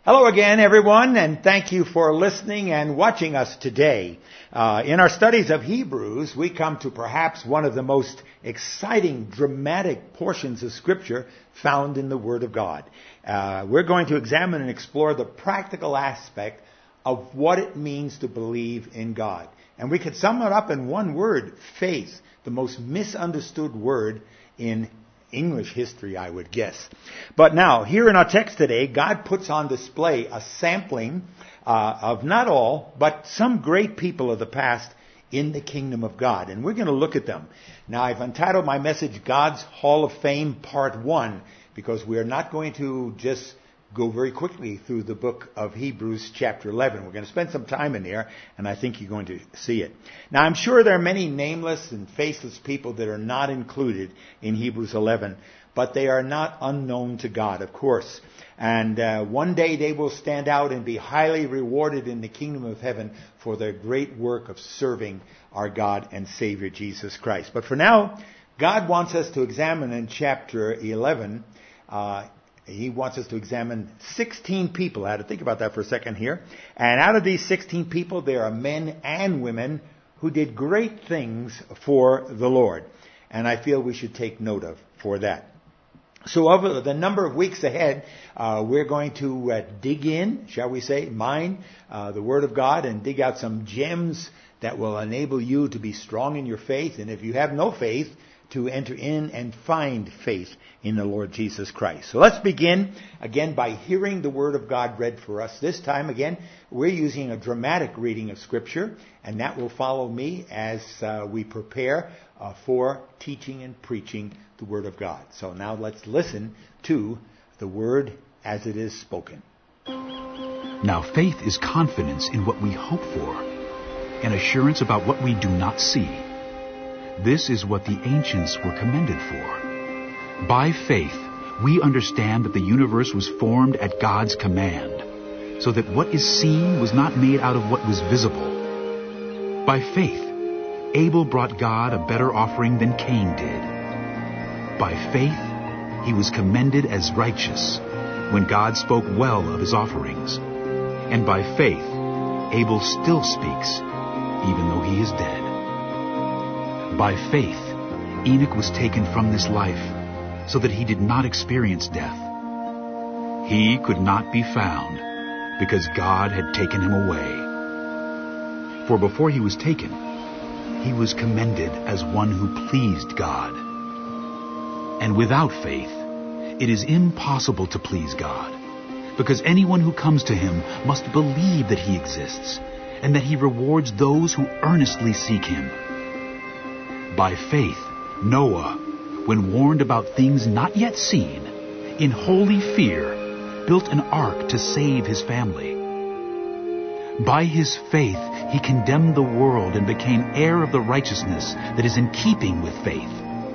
Hello again, everyone, and thank you for listening and watching us today. In our studies of Hebrews, we come to perhaps one of the most exciting, dramatic portions of Scripture found in the Word of God. We're going to examine and explore the practical aspect of what it means to believe in God. And we could sum it up in one word, faith, the most misunderstood word in English history, I would guess. But now, here in our text today, God puts on display a sampling of not all, but some great people of the past in the kingdom of God. And we're going to look at them. Now, I've entitled my message, God's Hall of Fame Part 1, because we are not going to just go very quickly through the book of Hebrews chapter 11. We're going to spend some time in there, and I think you're going to see it. Now, I'm sure there are many nameless and faceless people that are not included in Hebrews 11, but they are not unknown to God, of course. And one day they will stand out and be highly rewarded in the kingdom of heaven for their great work of serving our God and Savior Jesus Christ. But for now, God wants us to examine in chapter 11, He wants us to examine 16 people. I had to think about that for a second here. And out of these 16 people, there are men and women who did great things for the Lord. And I feel we should take note of for that. So over the number of weeks ahead, we're going to dig in, shall we say, mine the Word of God and dig out some gems that will enable you to be strong in your faith. And if you have no faith, to enter in and find faith in the Lord Jesus Christ. So let's begin again by hearing the Word of God read for us. This time again, we're using a dramatic reading of Scripture, and that will follow me as we prepare for teaching and preaching the Word of God. So now let's listen to the Word as it is spoken. Now faith is confidence in what we hope for, and assurance about what we do not see. This is what the ancients were commended for. By faith, we understand that the universe was formed at God's command, so that what is seen was not made out of what was visible. By faith, Abel brought God a better offering than Cain did. By faith, he was commended as righteous when God spoke well of his offerings. And by faith, Abel still speaks, even though he is dead. By faith, Enoch was taken from this life, so that he did not experience death. He could not be found, because God had taken him away. For before he was taken, he was commended as one who pleased God. And without faith, it is impossible to please God, because anyone who comes to him must believe that he exists, and that he rewards those who earnestly seek him. By faith, Noah, when warned about things not yet seen, in holy fear, built an ark to save his family. By his faith, he condemned the world and became heir of the righteousness that is in keeping with faith.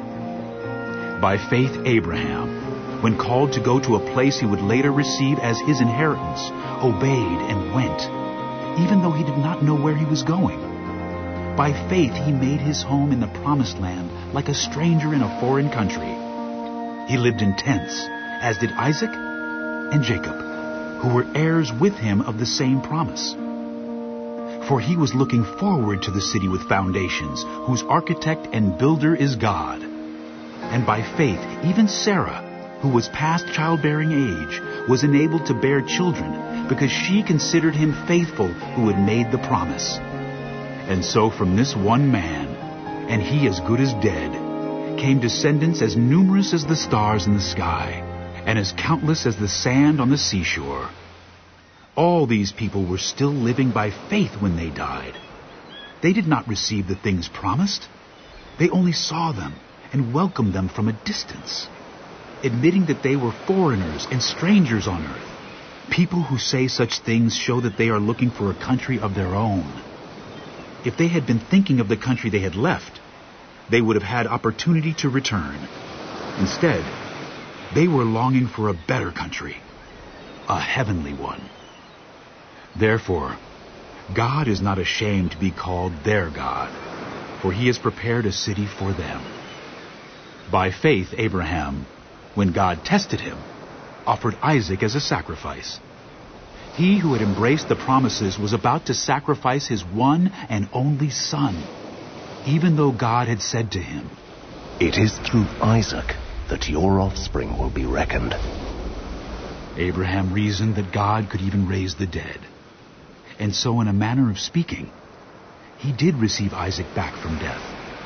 By faith, Abraham, when called to go to a place he would later receive as his inheritance, obeyed and went, even though he did not know where he was going. By faith, he made his home in the promised land like a stranger in a foreign country. He lived in tents, as did Isaac and Jacob, who were heirs with him of the same promise. For he was looking forward to the city with foundations, whose architect and builder is God. And by faith, even Sarah, who was past childbearing age, was enabled to bear children, because she considered him faithful who had made the promise. And so from this one man, and he as good as dead, came descendants as numerous as the stars in the sky, and as countless as the sand on the seashore. All these people were still living by faith when they died. They did not receive the things promised. They only saw them and welcomed them from a distance, admitting that they were foreigners and strangers on earth. People who say such things show that they are looking for a country of their own. If they had been thinking of the country they had left, they would have had opportunity to return. Instead, they were longing for a better country, a heavenly one. Therefore, God is not ashamed to be called their God, for he has prepared a city for them. By faith, Abraham, when God tested him, offered Isaac as a sacrifice. He who had embraced the promises was about to sacrifice his one and only son, even though God had said to him, "It is through Isaac that your offspring will be reckoned." Abraham reasoned that God could even raise the dead. And so, in a manner of speaking, he did receive Isaac back from death.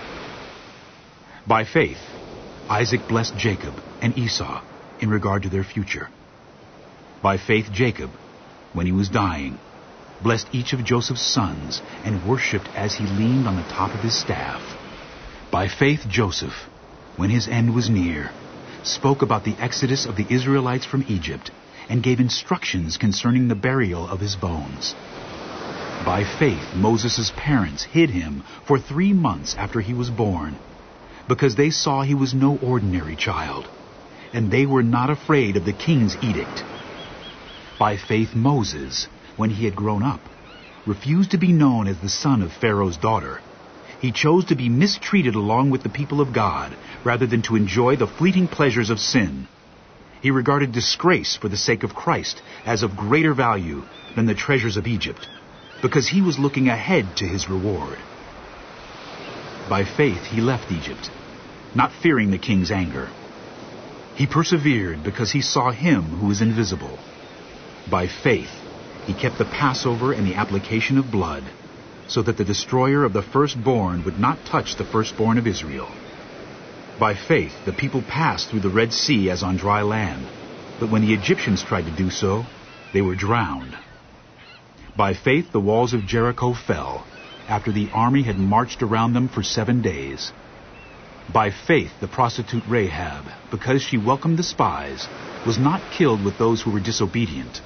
By faith, Isaac blessed Jacob and Esau in regard to their future. By faith, Jacob, when he was dying, blessed each of Joseph's sons and worshipped as he leaned on the top of his staff. By faith, Joseph, when his end was near, spoke about the exodus of the Israelites from Egypt and gave instructions concerning the burial of his bones. By faith, Moses' parents hid him for 3 months after he was born, because they saw he was no ordinary child, and they were not afraid of the king's edict. By faith, Moses, when he had grown up, refused to be known as the son of Pharaoh's daughter. He chose to be mistreated along with the people of God, rather than to enjoy the fleeting pleasures of sin. He regarded disgrace for the sake of Christ as of greater value than the treasures of Egypt, because he was looking ahead to his reward. By faith he left Egypt, not fearing the king's anger. He persevered because he saw him who is invisible. By faith he kept the Passover and the application of blood, so that the destroyer of the firstborn would not touch the firstborn of Israel. By faith the people passed through the Red Sea as on dry land, but when the Egyptians tried to do so, they were drowned. By faith the walls of Jericho fell, after the army had marched around them for 7 days. By faith the prostitute Rahab, because she welcomed the spies, was not killed with those who were disobedient.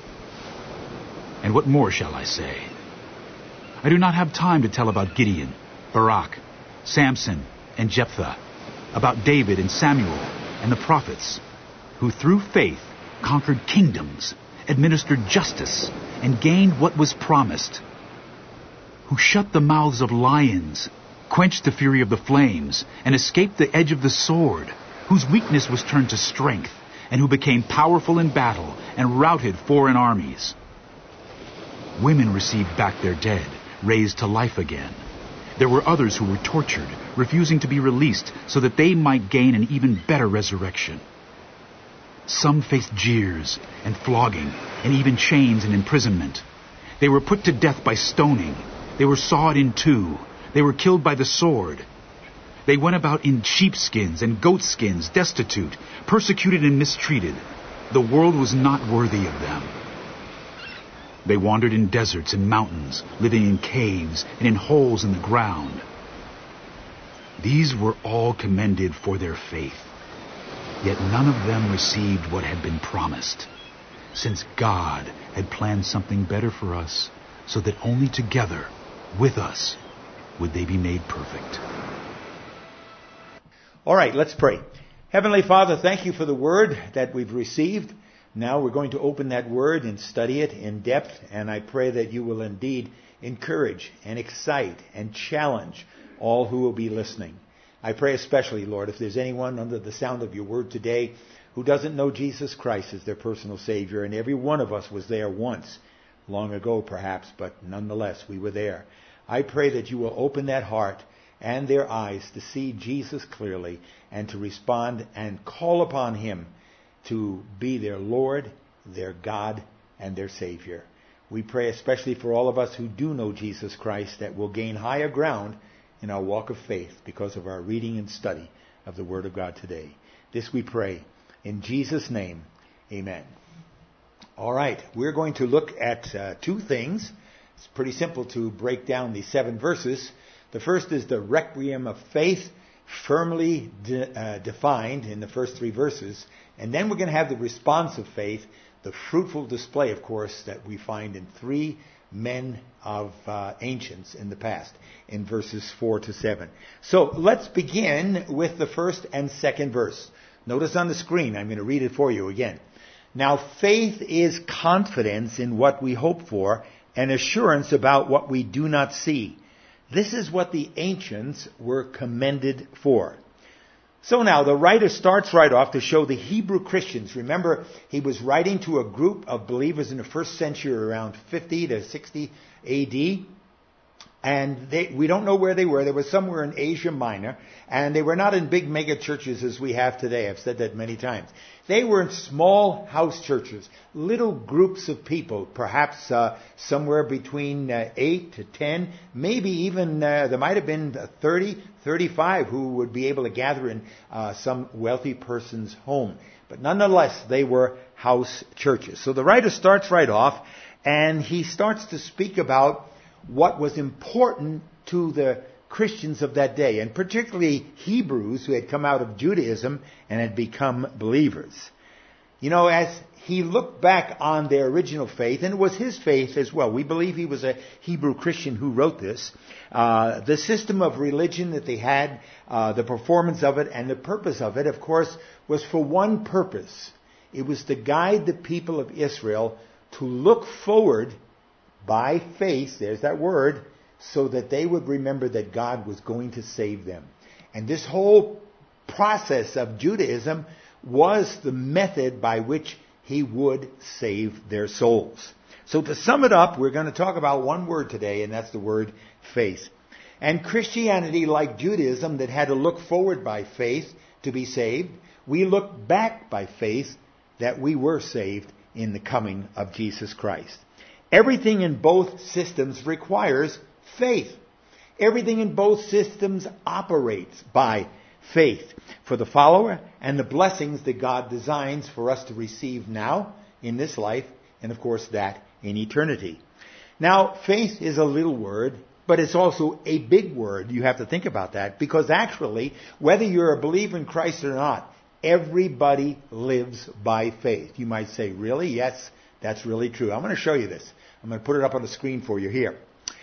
And what more shall I say? I do not have time to tell about Gideon, Barak, Samson, and Jephthah, about David and Samuel and the prophets, who through faith conquered kingdoms, administered justice, and gained what was promised, who shut the mouths of lions, quenched the fury of the flames, and escaped the edge of the sword, whose weakness was turned to strength, and who became powerful in battle and routed foreign armies. Women received back their dead, raised to life again. There were others who were tortured, refusing to be released so that they might gain an even better resurrection. Some faced jeers and flogging and even chains and imprisonment. They were put to death by stoning. They were sawed in two. They were killed by the sword. They went about in sheepskins and goatskins, destitute, persecuted and mistreated. The world was not worthy of them. They wandered in deserts and mountains, living in caves and in holes in the ground. These were all commended for their faith. Yet none of them received what had been promised, since God had planned something better for us, so that only together, with us, would they be made perfect. All right, let's pray. Heavenly Father, thank you for the word that we've received. Now we're going to open that word and study it in depth, and I pray that you will indeed encourage and excite and challenge all who will be listening. I pray especially, Lord, if there's anyone under the sound of your word today who doesn't know Jesus Christ as their personal Savior, and every one of us was there once, long ago perhaps, but nonetheless we were there. I pray that you will open that heart and their eyes to see Jesus clearly and to respond and call upon him to be their Lord, their God, and their Savior. We pray especially for all of us who do know Jesus Christ that will gain higher ground in our walk of faith because of our reading and study of the Word of God today. This we pray in Jesus' name. Amen. All right, we're going to look at 2 things. It's pretty simple to break down these 7 verses. The first is the requiem of faith, firmly defined in the first 3 verses. And then we're going to have the response of faith, the fruitful display, of course, that we find in 3 men of ancients in the past, in verses 4 to 7. So let's begin with the first and second verse. Notice on the screen, I'm going to read it for you again. Now faith is confidence in what we hope for, and assurance about what we do not see. This is what the ancients were commended for. So now the writer starts right off to show the Hebrew Christians. Remember, he was writing to a group of believers in the first century around 50 to 60 AD. And we don't know where they were. They were somewhere in Asia Minor. And they were not in big mega churches as we have today. I've said that many times. They were in small house churches, little groups of people, perhaps somewhere between 8 to 10, maybe even there might have been 30, 35 who would be able to gather in some wealthy person's home. But nonetheless, they were house churches. So the writer starts right off, and he starts to speak about what was important to the Christians of that day, and particularly Hebrews who had come out of Judaism and had become believers. You know, as he looked back on their original faith, and it was his faith as well. We believe he was a Hebrew Christian who wrote this. The system of religion that they had, the performance of it, and the purpose of it, of course, was for one purpose. It was to guide the people of Israel to look forward by faith, there's that word, so that they would remember that God was going to save them. And this whole process of Judaism was the method by which he would save their souls. So to sum it up, we're going to talk about one word today, and that's the word faith. And Christianity, like Judaism, that had to look forward by faith to be saved, we look back by faith that we were saved in the coming of Jesus Christ. Everything in both systems requires faith. Everything in both systems operates by faith for the follower and the blessings that God designs for us to receive now in this life, and of course that in eternity. Now, faith is a little word, but it's also a big word. You have to think about that, because actually, whether you're a believer in Christ or not, everybody lives by faith. You might say, really? Yes, that's really true. I'm going to show you this. I'm going to put it up on the screen for you here.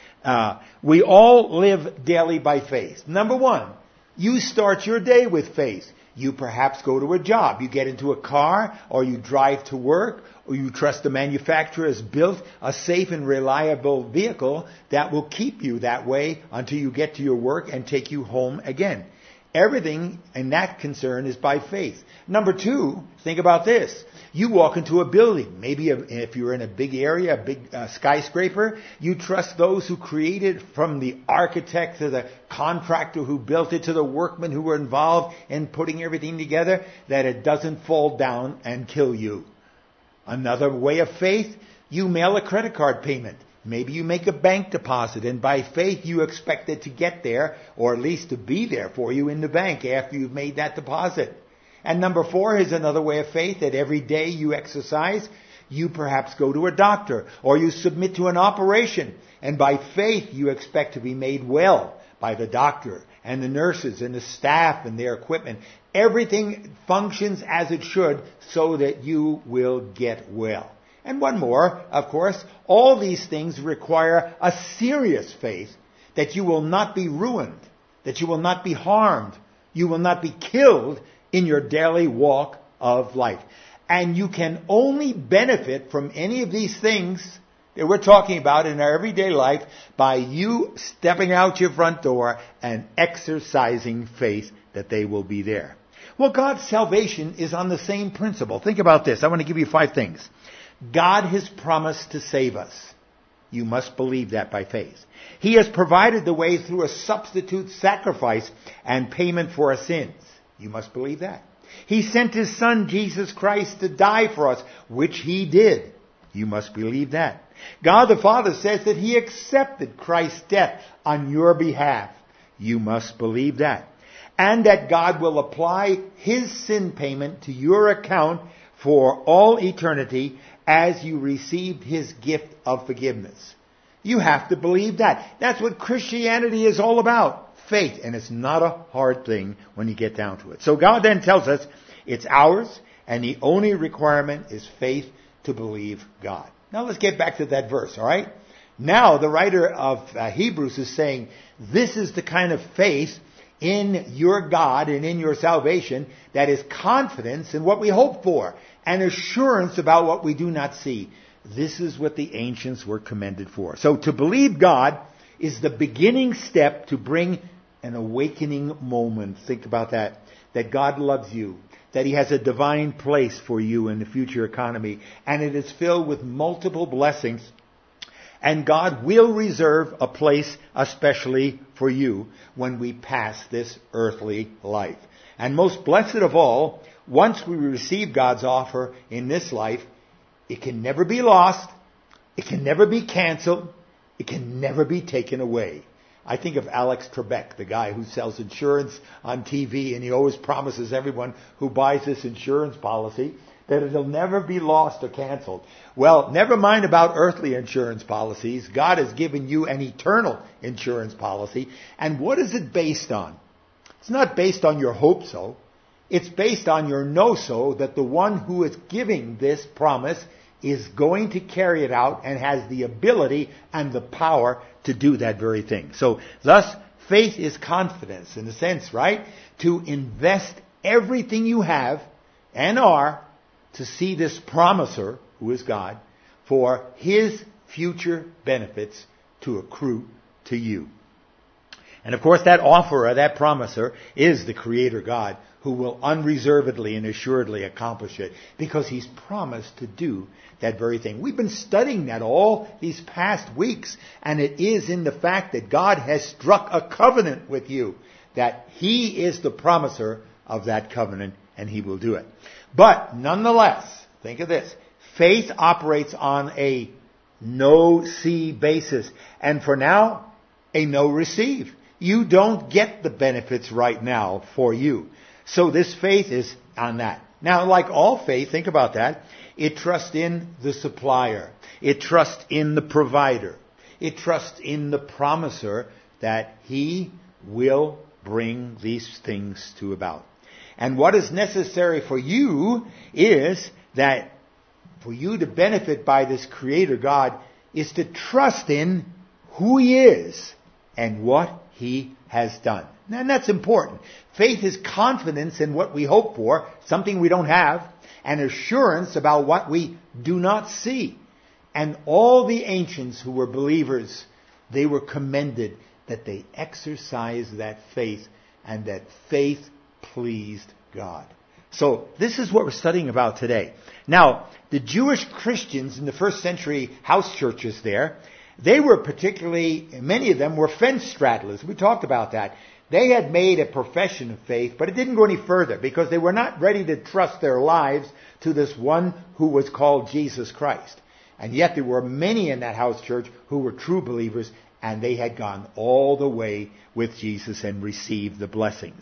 We all live daily by faith. Number one, you start your day with faith. You perhaps go to a job. You get into a car, or you drive to work, or you trust the manufacturer has built a safe and reliable vehicle that will keep you that way until you get to your work and take you home again. Everything in that concern is by faith. Number two, think about this. You walk into a building. Maybe if you're in a big area, a big skyscraper, you trust those who created, from the architect to the contractor who built it to the workmen who were involved in putting everything together, that it doesn't fall down and kill you. Another way of faith, you mail a credit card payment. Maybe you make a bank deposit, and by faith you expect it to get there, or at least to be there for you in the bank after you've made that deposit. And number four is another way of faith, that every day you exercise, you perhaps go to a doctor, or you submit to an operation, and by faith you expect to be made well by the doctor and the nurses and the staff and their equipment. Everything functions as it should so that you will get well. And one more, of course, all these things require a serious faith that you will not be ruined, that you will not be harmed, you will not be killed in your daily walk of life. And you can only benefit from any of these things that we're talking about in our everyday life by you stepping out your front door and exercising faith that they will be there. Well, God's salvation is on the same principle. Think about this. I want to give you 5 things. God has promised to save us. You must believe that by faith. He has provided the way through a substitute sacrifice and payment for our sins. You must believe that. He sent His Son, Jesus Christ, to die for us, which He did. You must believe that. God the Father says that He accepted Christ's death on your behalf. You must believe that. And that God will apply His sin payment to your account for all eternity as you received His gift of forgiveness. You have to believe that. That's what Christianity is all about. Faith. And it's not a hard thing when you get down to it. So God then tells us it's ours, and the only requirement is faith to believe God. Now let's get back to that verse, all right? Now the writer of Hebrews is saying this is the kind of faith in your God and in your salvation that is confidence in what we hope for and assurance about what we do not see. This is what the ancients were commended for. So to believe God is the beginning step to bring an awakening moment. Think about that. that God loves you, that He has a divine place for you in the future economy, and it is filled with multiple blessings. And God will reserve a place especially for you when we pass this earthly life. And most blessed of all, once we receive God's offer in this life, it can never be lost, it can never be canceled, it can never be taken away. I think of Alex Trebek, the guy who sells insurance on TV, and he always promises everyone who buys this insurance policy that it'll never be lost or canceled. Well, never mind about earthly insurance policies. God has given you an eternal insurance policy. And what is it based on? It's not based on your hope so. It's based on your know so that the one who is giving this promise is going to carry it out and has the ability and the power to do that very thing. So, thus, faith is confidence in a sense, right? To invest everything you have and are to see this promiser, who is God, for His future benefits to accrue to you. And of course that offerer, that promiser, is the Creator God, who will unreservedly and assuredly accomplish it, because He's promised to do that very thing. We've been studying that all these past weeks, and it is in the fact that God has struck a covenant with you, that He is the promiser of that covenant, and He will do it. But nonetheless, think of this, faith operates on a no-see basis, and for now, a no-receive. You don't get the benefits right now for you. So this faith is on that. Now, like all faith, think about that, it trusts in the supplier. It trusts in the provider. It trusts in the promiser that He will bring these things to about. And what is necessary for you is that for you to benefit by this Creator God is to trust in who He is and what He has done. And that's important. Faith is confidence in what we hope for, something we don't have, and assurance about what we do not see. And all the ancients who were believers, they were commended that they exercised that faith, and that faith pleased God. So this is what we're studying about today. Now, the Jewish Christians in the first century house churches there, they were particularly, many of them were fence straddlers. We talked about that. They had made a profession of faith, but it didn't go any further because they were not ready to trust their lives to this one who was called Jesus Christ. And yet there were many in that house church who were true believers, and they had gone all the way with Jesus and received the blessings.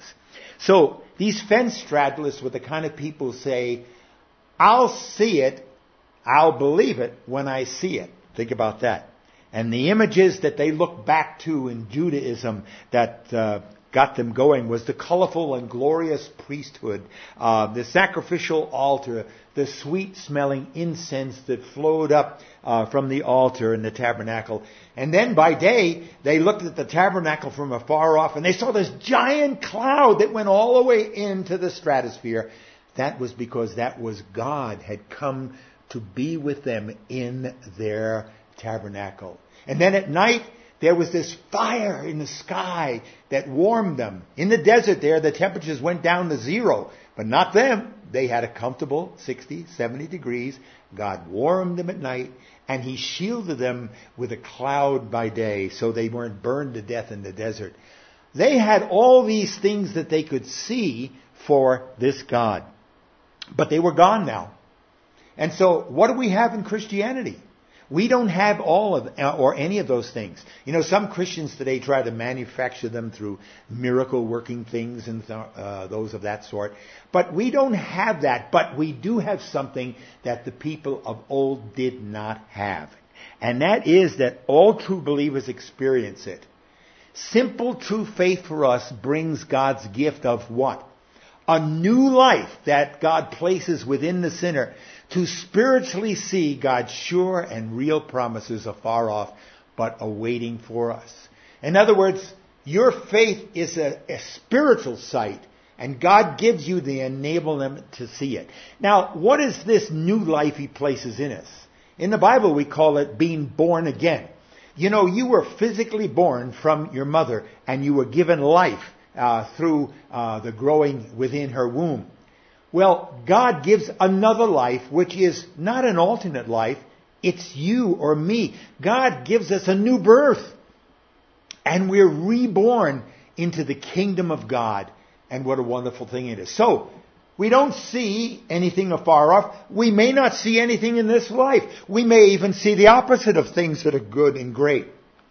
So these fence straddlers were the kind of people who say, I'll see it, I'll believe it when I see it. Think about that. And the images that they looked back to in Judaism that got them going was the colorful and glorious priesthood, the sacrificial altar, the sweet-smelling incense that flowed up from the altar in the tabernacle. And then by day, they looked at the tabernacle from afar off, and they saw this giant cloud that went all the way into the stratosphere. That was because that was God had come to be with them in their tabernacle. And then at night, there was this fire in the sky that warmed them. In the desert there, the temperatures went down to 0, but not them. They had a comfortable 60, 70 degrees. God warmed them at night, and He shielded them with a cloud by day so they weren't burned to death in the desert. They had all these things that they could see for this God. But they were gone now. And so what do we have in Christianity? We don't have all of or any of those things. You know, some Christians today try to manufacture them through miracle-working things and those of that sort. But we don't have that. But we do have something that the people of old did not have. And that is that all true believers experience it. Simple true faith for us brings God's gift of what? A new life that God places within the sinner to spiritually see God's sure and real promises afar off, but awaiting for us. In other words, your faith is a spiritual sight, and God gives you the enablement to see it. Now, what is this new life He places in us? In the Bible, we call it being born again. You know, you were physically born from your mother, and you were given life through the growing within her womb. Well, God gives another life, which is not an alternate life. It's you or me. God gives us a new birth. And we're reborn into the kingdom of God. And what a wonderful thing it is. So, we don't see anything afar off. We may not see anything in this life. We may even see the opposite of things that are good and great.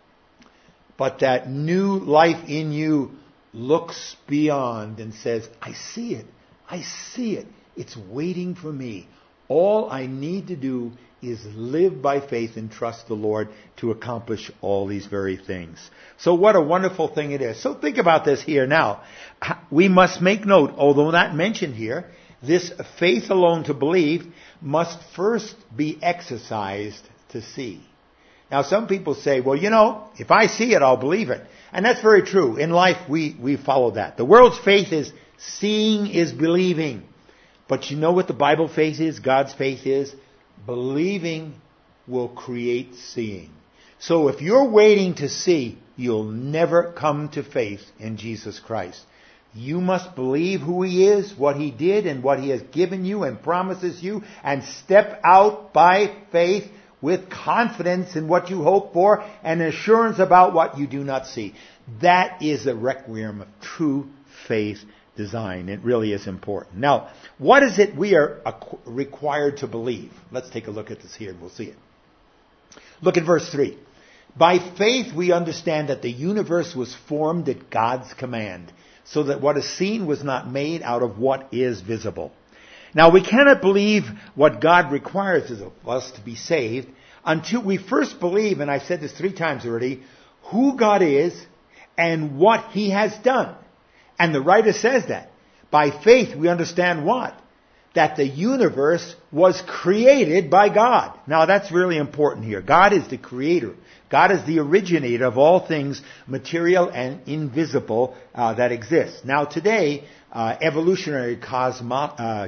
But that new life in you looks beyond and says, I see it. I see it. It's waiting for me. All I need to do is live by faith and trust the Lord to accomplish all these very things. So what a wonderful thing it is. So think about this here now. We must make note, although not mentioned here, this faith alone to believe must first be exercised to see. Now some people say, well, if I see it, I'll believe it. And that's very true. In life, we follow that. The world's faith is seeing is believing. But you know what the Bible faith is? God's faith is? Believing will create seeing. So if you're waiting to see, you'll never come to faith in Jesus Christ. You must believe who He is, what He did, and what He has given you and promises you, and step out by faith with confidence in what you hope for and assurance about what you do not see. That is the requiem of true faith design. It really is important. Now, what is it we are required to believe? Let's take a look at this here and we'll see it. Look at verse 3. By faith we understand that the universe was formed at God's command, so that what is seen was not made out of what is visible. Now, we cannot believe what God requires of us to be saved until we first believe, and I've said this 3 times already, who God is and what He has done. And the writer says that. By faith we understand what? That the universe was created by God. Now that's really important here. God is the creator. God is the originator of all things material and invisible that exist. Now today, evolutionary cosmogonists,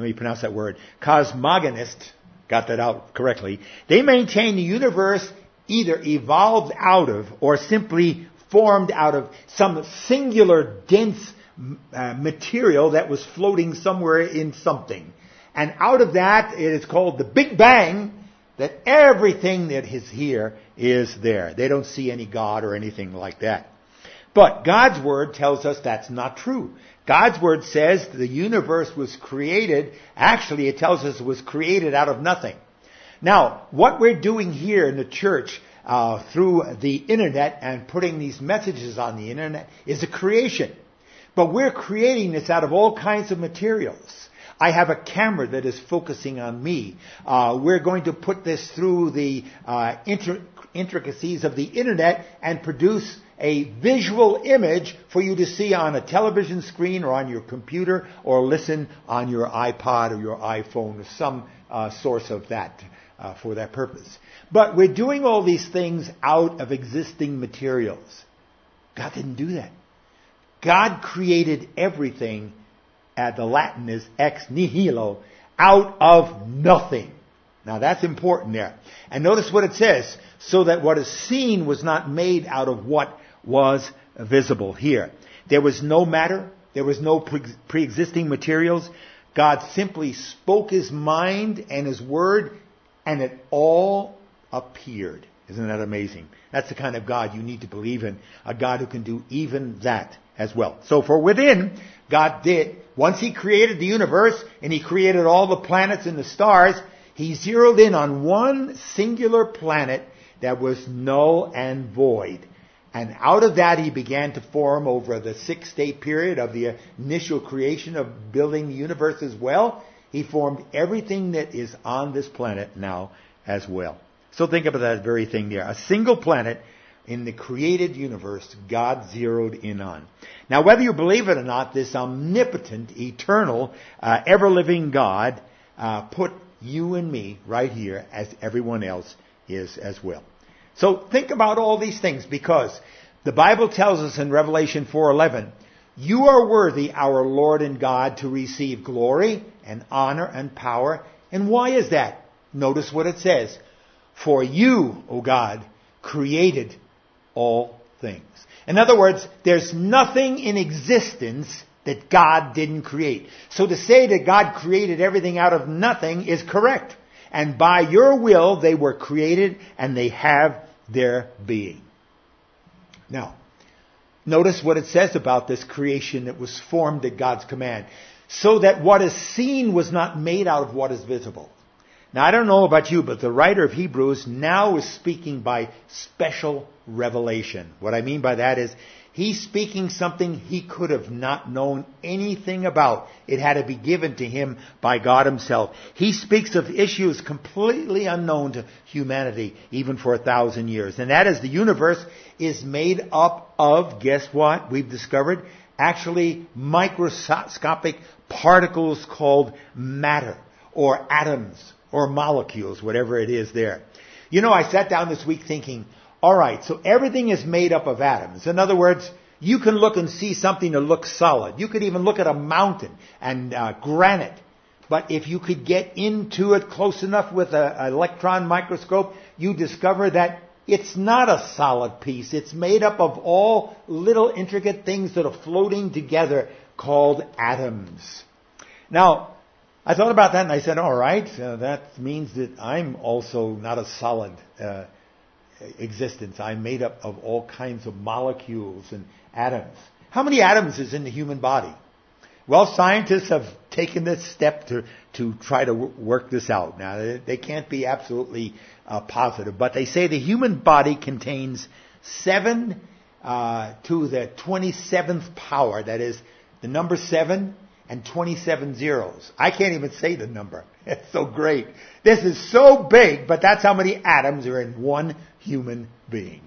got that out correctly, they maintain the universe either evolved out of or simply formed out of some singular dense material that was floating somewhere in something. And out of that, it is called the Big Bang, that everything that is here is there. They don't see any God or anything like that. But God's Word tells us that's not true. God's Word says the universe was created, actually it tells us it was created out of nothing. Now, what we're doing here in the church through the internet and putting these messages on the internet is a creation. But we're creating this out of all kinds of materials. I have a camera that is focusing on me. We're going to put this through the intricacies of the internet and produce a visual image for you to see on a television screen or on your computer or listen on your iPod or your iPhone or some source of that for that purpose. But we're doing all these things out of existing materials. God didn't do that. God created everything, the Latin is ex nihilo, out of nothing. Now that's important there. And notice what it says, so that what is seen was not made out of what was visible here. There was no matter, there was no pre-existing materials. God simply spoke His mind and His word, and it all appeared. Isn't that amazing? That's the kind of God you need to believe in. A God who can do even that as well. So for within, God did, once He created the universe and He created all the planets and the stars, He zeroed in on one singular planet that was null and void. And out of that He began to form over the 6-day period of the initial creation of building the universe as well. He formed everything that is on this planet now as well. So think about that very thing there. A single planet in the created universe God zeroed in on. Now whether you believe it or not, this omnipotent, eternal, ever-living God put you and me right here as everyone else is as well. So think about all these things, because the Bible tells us in Revelation 4:11, you are worthy, our Lord and God, to receive glory and honor and power. And why is that? Notice what it says. For you, O God, created all things. In other words, there's nothing in existence that God didn't create. So to say that God created everything out of nothing is correct. And by your will, they were created and they have their being. Now, notice what it says about this creation that was formed at God's command. So that what is seen was not made out of what is visible. Now, I don't know about you, but the writer of Hebrews now is speaking by special revelation. What I mean by that is, he's speaking something he could have not known anything about. It had to be given to him by God himself. He speaks of issues completely unknown to humanity, even for 1,000 years. And that is, the universe is made up of, guess what? We've discovered, actually microscopic particles called matter, or atoms, or molecules, whatever it is there. You know, I sat down this week thinking, all right, so everything is made up of atoms. In other words, you can look and see something that looks solid. You could even look at a mountain and granite. But if you could get into it close enough with an electron microscope, you discover that it's not a solid piece. It's made up of all little intricate things that are floating together called atoms. Now, I thought about that and I said, all right, that means that I'm also not a solid existence. I'm made up of all kinds of molecules and atoms. How many atoms is in the human body? Well, scientists have taken this step to try to work this out. Now, they can't be absolutely positive, but they say the human body contains 7 to the 27th power. That is, the number 7 and 27 zeros. I can't even say the number. It's so great. This is so big, but that's how many atoms are in one human being.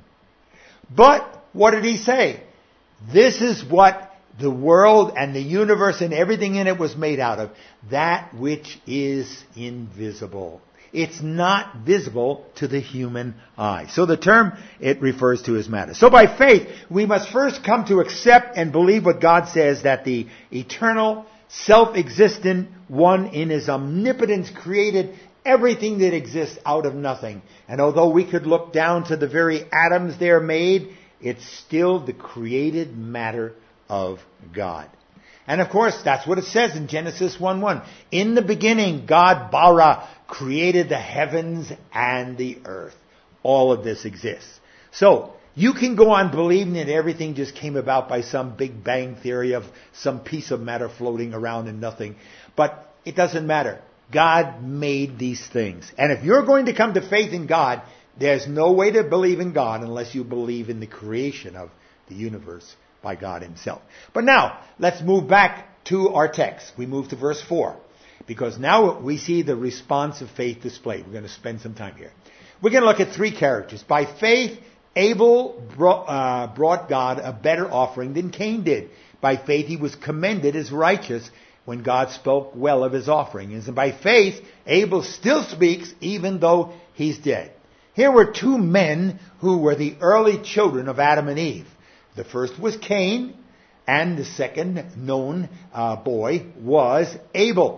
But what did he say? This is what the world and the universe and everything in it was made out of. That which is invisible. It's not visible to the human eye. So the term it refers to is matter. So by faith, we must first come to accept and believe what God says, that the eternal, self-existent one in his omnipotence created everything that exists out of nothing. And although we could look down to the very atoms they're made, it's still the created matter of God. And of course, that's what it says in Genesis 1:1. In the beginning, God bara created the heavens and the earth. All of this exists. So, you can go on believing that everything just came about by some big bang theory of some piece of matter floating around in nothing. But it doesn't matter. God made these things. And if you're going to come to faith in God, there's no way to believe in God unless you believe in the creation of the universe by God himself. But now, let's move back to our text. We move to verse 4. Because now we see the response of faith displayed. We're going to spend some time here. We're going to look at 3 characters. By faith, Abel brought God a better offering than Cain did. By faith, he was commended as righteous when God spoke well of his offering. And by faith, Abel still speaks even though he's dead. Here were 2 men who were the early children of Adam and Eve. The first was Cain, and the second known boy was Abel.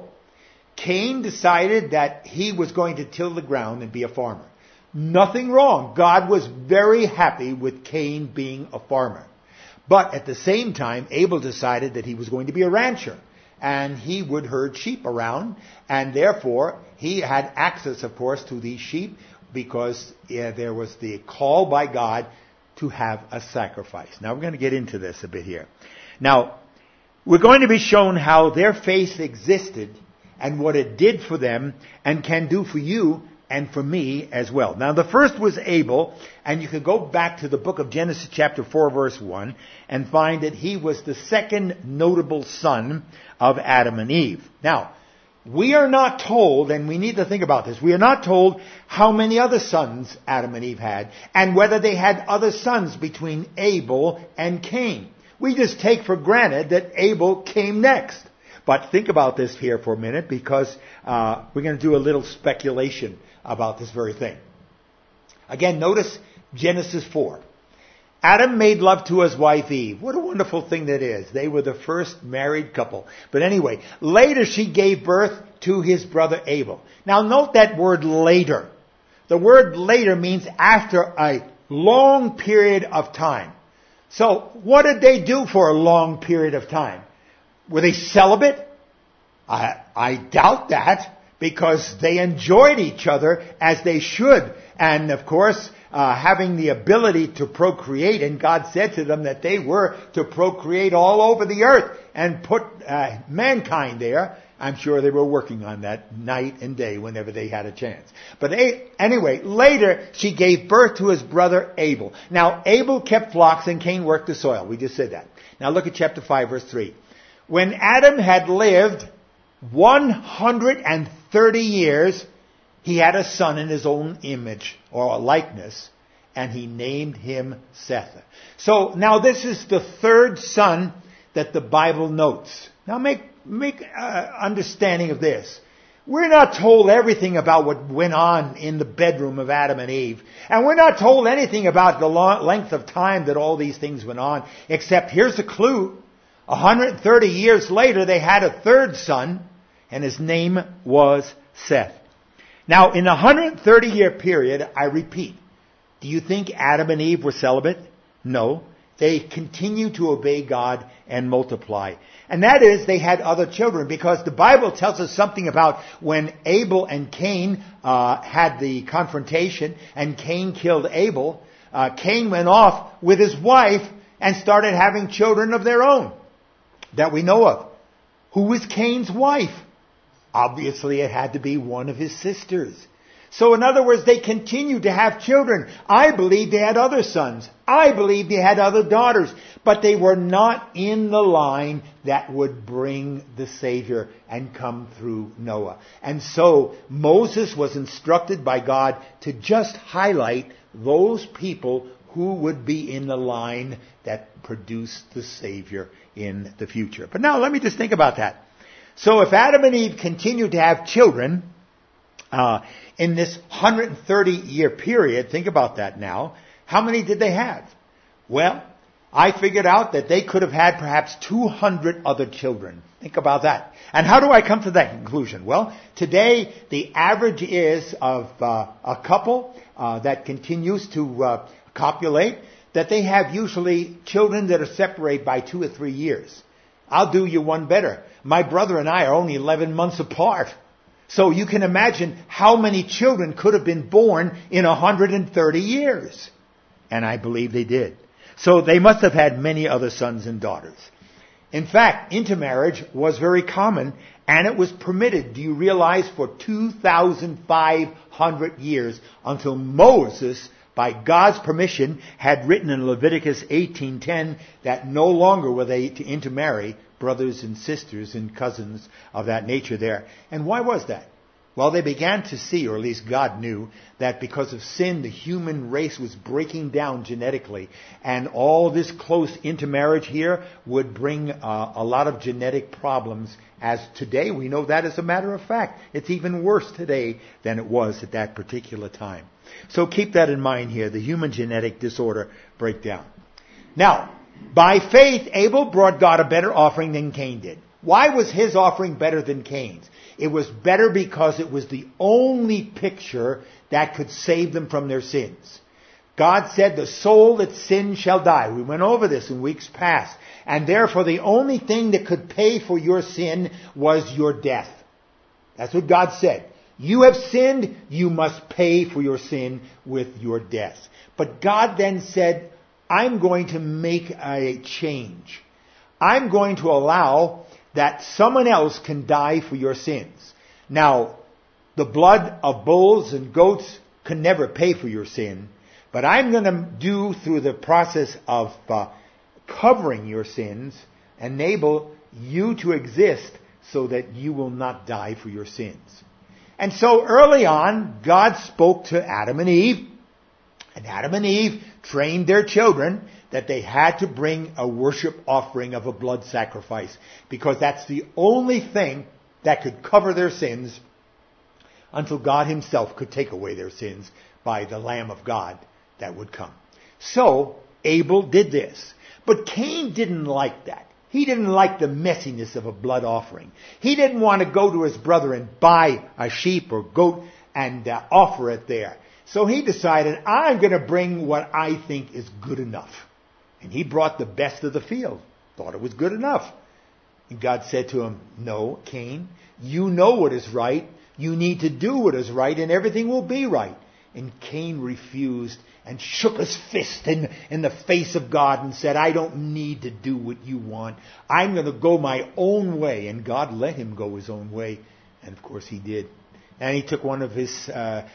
Cain decided that he was going to till the ground and be a farmer. Nothing wrong. God was very happy with Cain being a farmer. But at the same time, Abel decided that he was going to be a rancher. And he would herd sheep around. And therefore, he had access, of course, to these sheep because there was the call by God to have a sacrifice. Now, we're going to get into this a bit here. Now, we're going to be shown how their faith existed and what it did for them and can do for you and for me as well. Now, the first was Abel, and you can go back to the book of Genesis chapter 4, verse 1, and find that he was the second notable son of Adam and Eve. Now, we are not told, and we need to think about this, we are not told how many other sons Adam and Eve had, and whether they had other sons between Abel and Cain. We just take for granted that Abel came next. But think about this here for a minute, because we're going to do a little speculation about this very thing. Again, notice Genesis 4. Adam made love to his wife Eve. What a wonderful thing that is. They were the first married couple. But anyway, later she gave birth to his brother Abel. Now note that word later. The word later means after a long period of time. So what did they do for a long period of time? Were they celibate? I doubt that, because they enjoyed each other as they should. And of course, having the ability to procreate, and God said to them that they were to procreate all over the earth and put mankind there. I'm sure they were working on that night and day whenever they had a chance. But anyway, later she gave birth to his brother Abel. Now, Abel kept flocks and Cain worked the soil. We just said that. Now look at chapter 5, verse 3. When Adam had lived 130 years, he had a son in his own image or likeness, and he named him Seth. So now this is the third son that the Bible notes. Now make understanding of this. We're not told everything about what went on in the bedroom of Adam and Eve. And we're not told anything about the length of time that all these things went on, except here's a clue. 130 years later, they had a third son, and his name was Seth. Now, in a 130-year period, I repeat, do you think Adam and Eve were celibate? No. They continued to obey God and multiply. And that is, they had other children, because the Bible tells us something about when Abel and Cain had the confrontation, and Cain killed Abel. Cain went off with his wife and started having children of their own that we know of. Who was Cain's wife? Obviously, it had to be one of his sisters. So in other words, they continued to have children. I believe they had other sons. I believe they had other daughters. But they were not in the line that would bring the Savior and come through Noah. And so Moses was instructed by God to just highlight those people who would be in the line that produced the Savior in the future. But now let me just think about that. So if Adam and Eve continued to have children in this 130-year period, think about that now, how many did they have? Well, I figured out that they could have had perhaps 200 other children. Think about that. And how do I come to that conclusion? Well, today the average is of a couple that continues to copulate, that they have usually children that are separated by 2 or 3 years. I'll do you one better. My brother and I are only 11 months apart. So you can imagine how many children could have been born in 130 years. And I believe they did. So they must have had many other sons and daughters. In fact, intermarriage was very common, and it was permitted, do you realize, for 2,500 years, until Moses, by God's permission, had written in Leviticus 18:10 that no longer were they to intermarry brothers and sisters and cousins of that nature there. And why was that? Well, they began to see, or at least God knew, that because of sin, the human race was breaking down genetically. And all this close intermarriage here would bring a lot of genetic problems, as today we know that as a matter of fact. It's even worse today than it was at that particular time. So keep that in mind here, the human genetic disorder breakdown. Now, by faith, Abel brought God a better offering than Cain did. Why was his offering better than Cain's? It was better because it was the only picture that could save them from their sins. God said, the soul that sins shall die. We went over this in weeks past. And therefore, the only thing that could pay for your sin was your death. That's what God said. You have sinned, you must pay for your sin with your death. But God then said, I'm going to make a change. I'm going to allow that someone else can die for your sins. Now, the blood of bulls and goats can never pay for your sin, but I'm going to do, through the process of covering your sins, enable you to exist so that you will not die for your sins. And so early on, God spoke to Adam and Eve, and Adam and Eve trained their children that they had to bring a worship offering of a blood sacrifice, because that's the only thing that could cover their sins until God himself could take away their sins by the Lamb of God that would come. So Abel did this. But Cain didn't like that. He didn't like the messiness of a blood offering. He didn't want to go to his brother and buy a sheep or goat and offer it there. So he decided, I'm going to bring what I think is good enough. And he brought the best of the field. Thought it was good enough. And God said to him, no, Cain, you know what is right. You need to do what is right, and everything will be right. And Cain refused and shook his fist in the face of God and said, I don't need to do what you want. I'm going to go my own way. And God let him go his own way. And of course he did. And he took one of his, the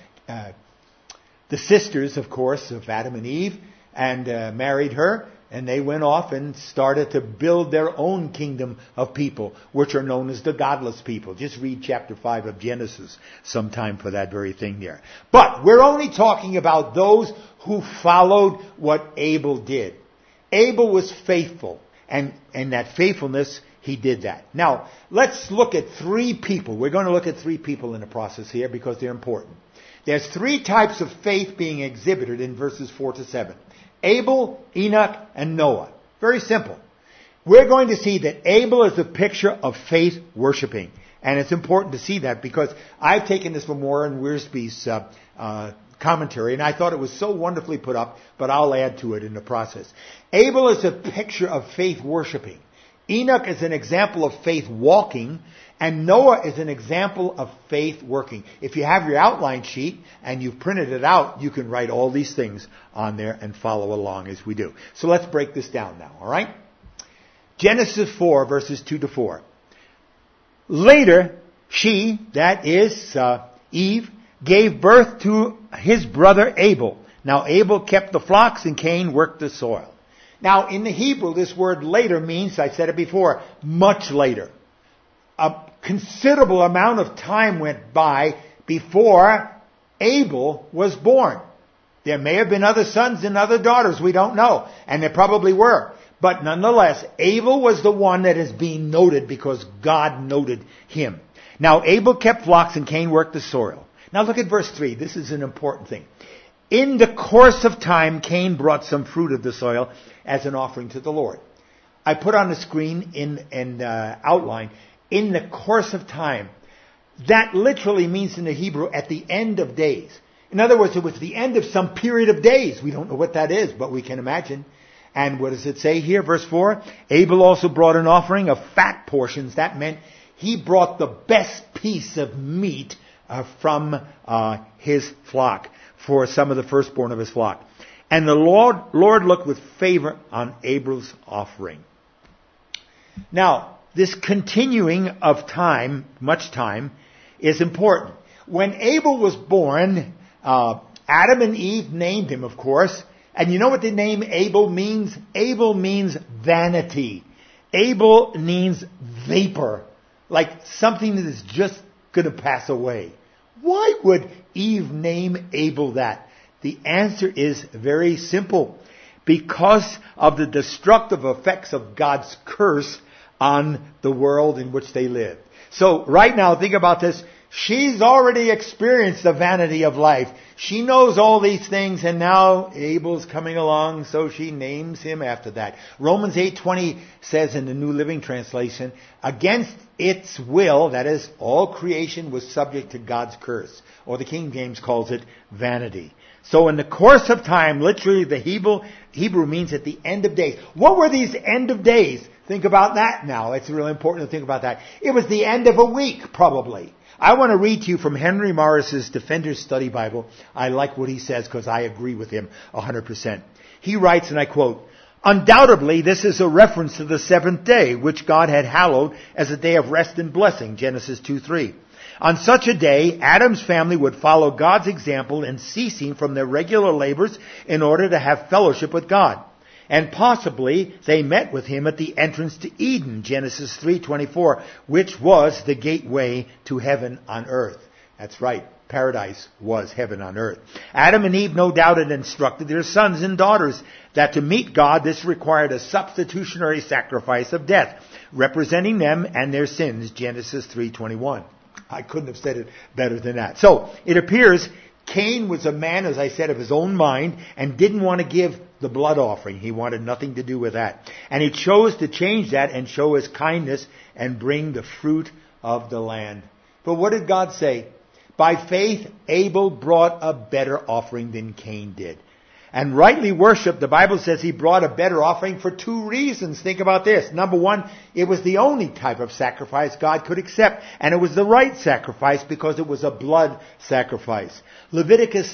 sisters, of course, of Adam and Eve, and married her. And they went off and started to build their own kingdom of people, which are known as the godless people. Just read chapter 5 of Genesis sometime for that very thing there. But we're only talking about those who followed what Abel did. Abel was faithful, and in that faithfulness, he did that. Now, let's look at 3 people. We're going to look at 3 people in the process here because they're important. There's 3 types of faith being exhibited in verses 4 to 7. Abel, Enoch, and Noah. Very simple. We're going to see that Abel is a picture of faith worshiping. And it's important to see that because I've taken this from Warren Wiersbe's commentary, and I thought it was so wonderfully put up, but I'll add to it in the process. Abel is a picture of faith worshiping. Enoch is an example of faith walking, and Noah is an example of faith working. If you have your outline sheet and you've printed it out, you can write all these things on there and follow along as we do. So let's break this down now, all right? Genesis 4, verses 2 to 4. Later, she, that is Eve, gave birth to his brother Abel. Now Abel kept the flocks and Cain worked the soil. Now in the Hebrew, this word later means, I said it before, much later. A considerable amount of time went by before Abel was born. There may have been other sons and other daughters, we don't know. And there probably were. But nonetheless, Abel was the one that is being noted because God noted him. Now Abel kept flocks and Cain worked the soil. Now look at verse 3. This is an important thing. In the course of time, Cain brought some fruit of the soil as an offering to the Lord. I put on the screen in outline, in the course of time. That literally means in the Hebrew, at the end of days. In other words, it was the end of some period of days. We don't know what that is, but we can imagine. And what does it say here? Verse 4, Abel also brought an offering of fat portions. That meant he brought the best piece of meat from his flock for some of the firstborn of his flock. And the Lord looked with favor on Abel's offering. Now, this continuing of time, much time, is important. When Abel was born, Adam and Eve named him, of course. And you know what the name Abel means? Abel means vanity. Abel means vapor. Like something that is just going to pass away. Why would Eve name Abel that? The answer is very simple. Because of the destructive effects of God's curse on the world in which they live. So right now, think about this. She's already experienced the vanity of life. She knows all these things, and now Abel's coming along, so she names him after that. Romans 8:20 says in the New Living Translation, against its will, that is, all creation was subject to God's curse. Or the King James calls it vanity. So in the course of time, literally the Hebrew means at the end of days. What were these end of days? Think about that now. It's really important to think about that. It was the end of a week, probably. I want to read to you from Henry Morris's Defender's Study Bible. I like what he says because I agree with him 100%. He writes, and I quote, undoubtedly, this is a reference to the seventh day, which God had hallowed as a day of rest and blessing, Genesis 2:3. On such a day, Adam's family would follow God's example in ceasing from their regular labors in order to have fellowship with God. And possibly they met with him at the entrance to Eden, Genesis 3:24, which was the gateway to heaven on earth. That's right. Paradise was heaven on earth. Adam and Eve no doubt had instructed their sons and daughters that to meet God, this required a substitutionary sacrifice of death, representing them and their sins, Genesis 3:21. I couldn't have said it better than that. So, it appears Cain was a man, as I said, of his own mind and didn't want to give the blood offering. He wanted nothing to do with that. And he chose to change that and show his kindness and bring the fruit of the land. But what did God say? By faith, Abel brought a better offering than Cain did. and rightly worshipped, the Bible says he brought a better offering for two reasons. Think about this. Number one, it was the only type of sacrifice God could accept, and it was the right sacrifice because it was a blood sacrifice. Leviticus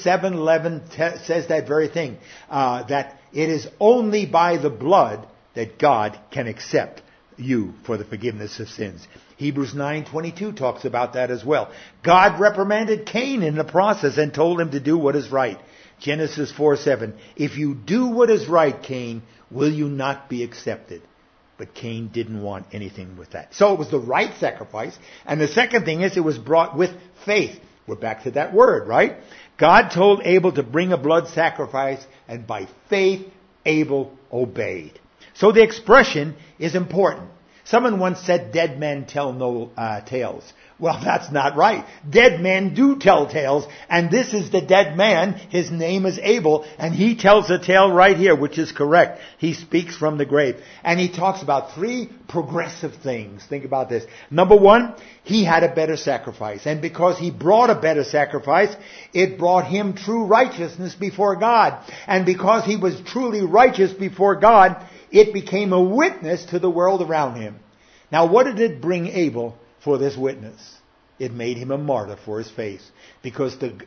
7:11 says that very thing, that it is only by the blood that God can accept you for the forgiveness of sins. Hebrews 9:22 talks about that as well. God reprimanded Cain in the process and told him to do what is right. Genesis 4:7. If you do what is right, Cain, will you not be accepted? But Cain didn't want anything with that. So it was the right sacrifice. And the second thing is it was brought with faith. We're back to that word, right? God told Abel to bring a blood sacrifice, and by faith, Abel obeyed. So the expression is important. Someone once said, dead men tell no tales. Well, that's not right. Dead men do tell tales, and this is the dead man. His name is Abel, and he tells a tale right here, which is correct. He speaks from the grave. And he talks about three progressive things. Think about this. Number one, he had a better sacrifice. And because he brought a better sacrifice, it brought him true righteousness before God. And because he was truly righteous before God, it became a witness to the world around him. Now, what did it bring Abel for this witness? It made him a martyr for his faith. Because the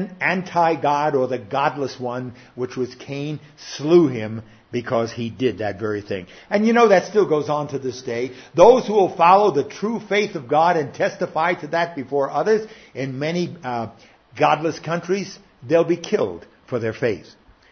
anti-God or the godless one, which was Cain, slew him because he did that very thing. And you know that still goes on to this day. Those who will follow the true faith of God and testify to that before others in many godless countries, they'll be killed for their faith.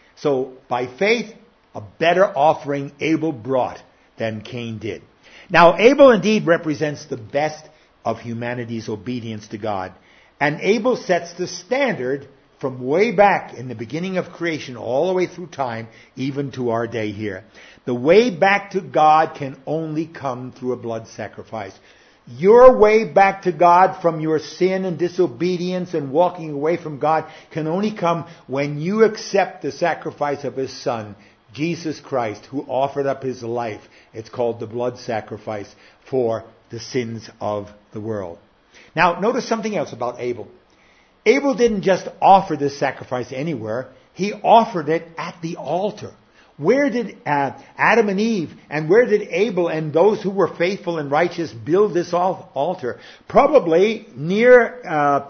So by faith, a better offering Abel brought than Cain did. Now, Abel indeed represents the best of humanity's obedience to God. And Abel sets the standard from way back in the beginning of creation all the way through time, even to our day here. The way back to God can only come through a blood sacrifice. Your way back to God from your sin and disobedience and walking away from God can only come when you accept the sacrifice of His Son, Jesus Christ, who offered up His life. It's called the blood sacrifice for the sins of the world. Now, notice something else about Abel. Abel didn't just offer this sacrifice anywhere. He offered it at the altar. Where did Adam and Eve and where did Abel and those who were faithful and righteous build this altar? Probably near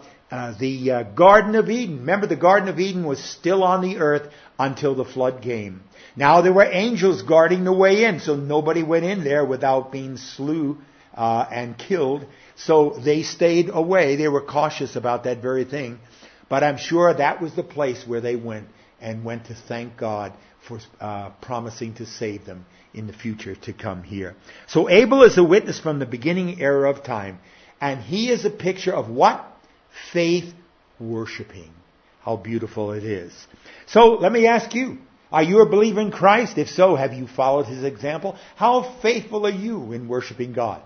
the Garden of Eden. Remember, the Garden of Eden was still on the earth until the flood came. Now there were angels guarding the way in, so nobody went in there without being slew and killed. So they stayed away. They were cautious about that very thing. But I'm sure that was the place where they went to thank God for promising to save them in the future to come here. So Abel is a witness from the beginning era of time. And he is a picture of what? Faith worshiping. How beautiful it is. So let me ask you, are you a believer in Christ? If so, have you followed His example? How faithful are you in worshiping God?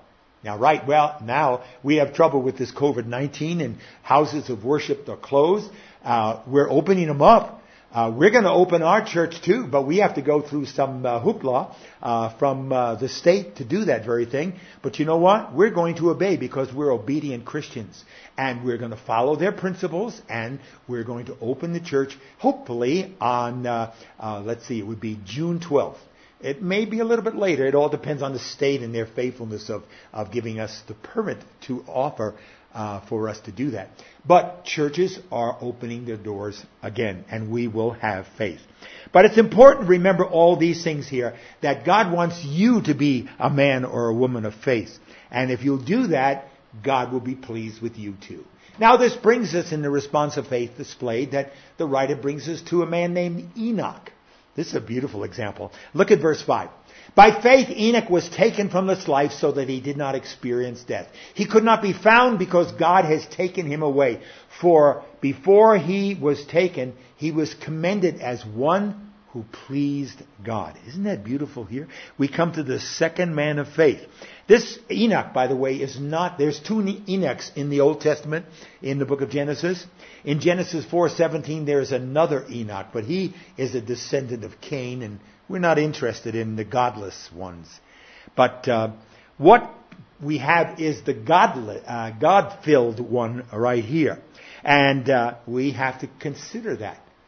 Now we have trouble with this COVID-19 and houses of worship are closed. We're opening them up. We're going to open our church too, but we have to go through some hoopla from the state to do that very thing. But you know what? We're going to obey because we're obedient Christians. And we're going to follow their principles, and we're going to open the church, hopefully on, it would be June 12th. It may be a little bit later. It all depends on the state and their faithfulness of giving us the permit to offer for us to do that. But churches are opening their doors again, and we will have faith. But it's important to remember all these things here, that God wants you to be a man or a woman of faith. And if you'll do that, God will be pleased with you too. Now this brings us in the response of faith displayed that the writer brings us to a man named Enoch. This is a beautiful example. Look at verse 5. By faith Enoch was taken from this life so that he did not experience death. He could not be found because God has taken him away. For before he was taken, he was commended as one who pleased God. Isn't that beautiful here? We come to the second man of faith. This Enoch, by the way, is not, there's two Enochs in the Old Testament in the book of Genesis. In Genesis 4:17, there's another Enoch, but he is a descendant of Cain, and we're not interested in the godless ones. But what we have is the God-filled one right here. And we have to consider that.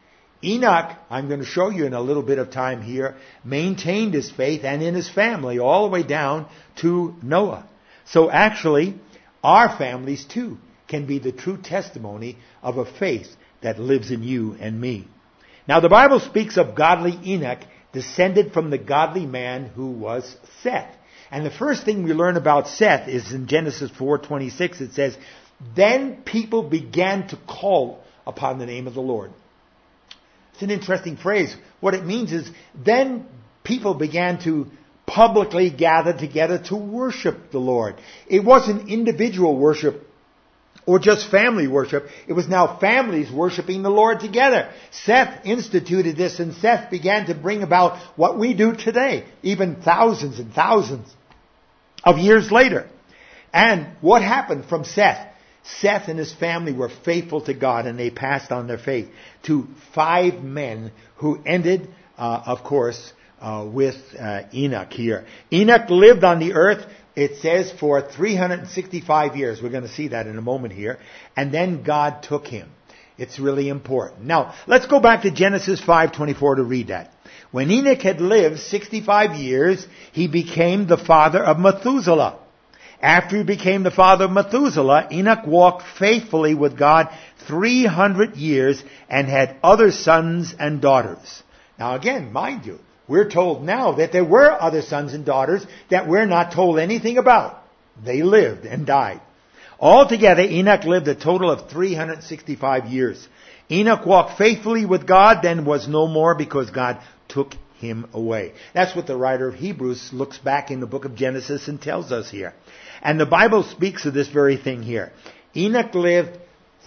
Enoch, I'm going to show you in a little bit of time here, maintained his faith and in his family all the way down to Noah. So actually, our families too can be the true testimony of a faith that lives in you and me. Now the Bible speaks of godly Enoch descended from the godly man who was Seth. And the first thing we learn about Seth is in Genesis 4:26. It says, "Then people began to call upon the name of the Lord." It's an interesting phrase. What it means is, then people began to publicly gather together to worship the Lord. It wasn't individual worship or just family worship. It was now families worshiping the Lord together. Seth instituted this, and Seth began to bring about what we do today, even thousands and thousands of years later. And what happened from Seth? Seth and his family were faithful to God, and they passed on their faith to 5 men who ended, of course, with Enoch here. Enoch lived on the earth, it says, for 365 years. We're going to see that in a moment here. And then God took him. It's really important. Now, let's go back to Genesis 5:24 to read that. When Enoch had lived 65 years, he became the father of Methuselah. After he became the father of Methuselah, Enoch walked faithfully with God 300 years and had other sons and daughters. Now again, mind you, we're told now that there were other sons and daughters that we're not told anything about. They lived and died. Altogether, Enoch lived a total of 365 years. Enoch walked faithfully with God, then was no more because God took him away. That's what the writer of Hebrews looks back in the book of Genesis and tells us here. And the Bible speaks of this very thing here. Enoch lived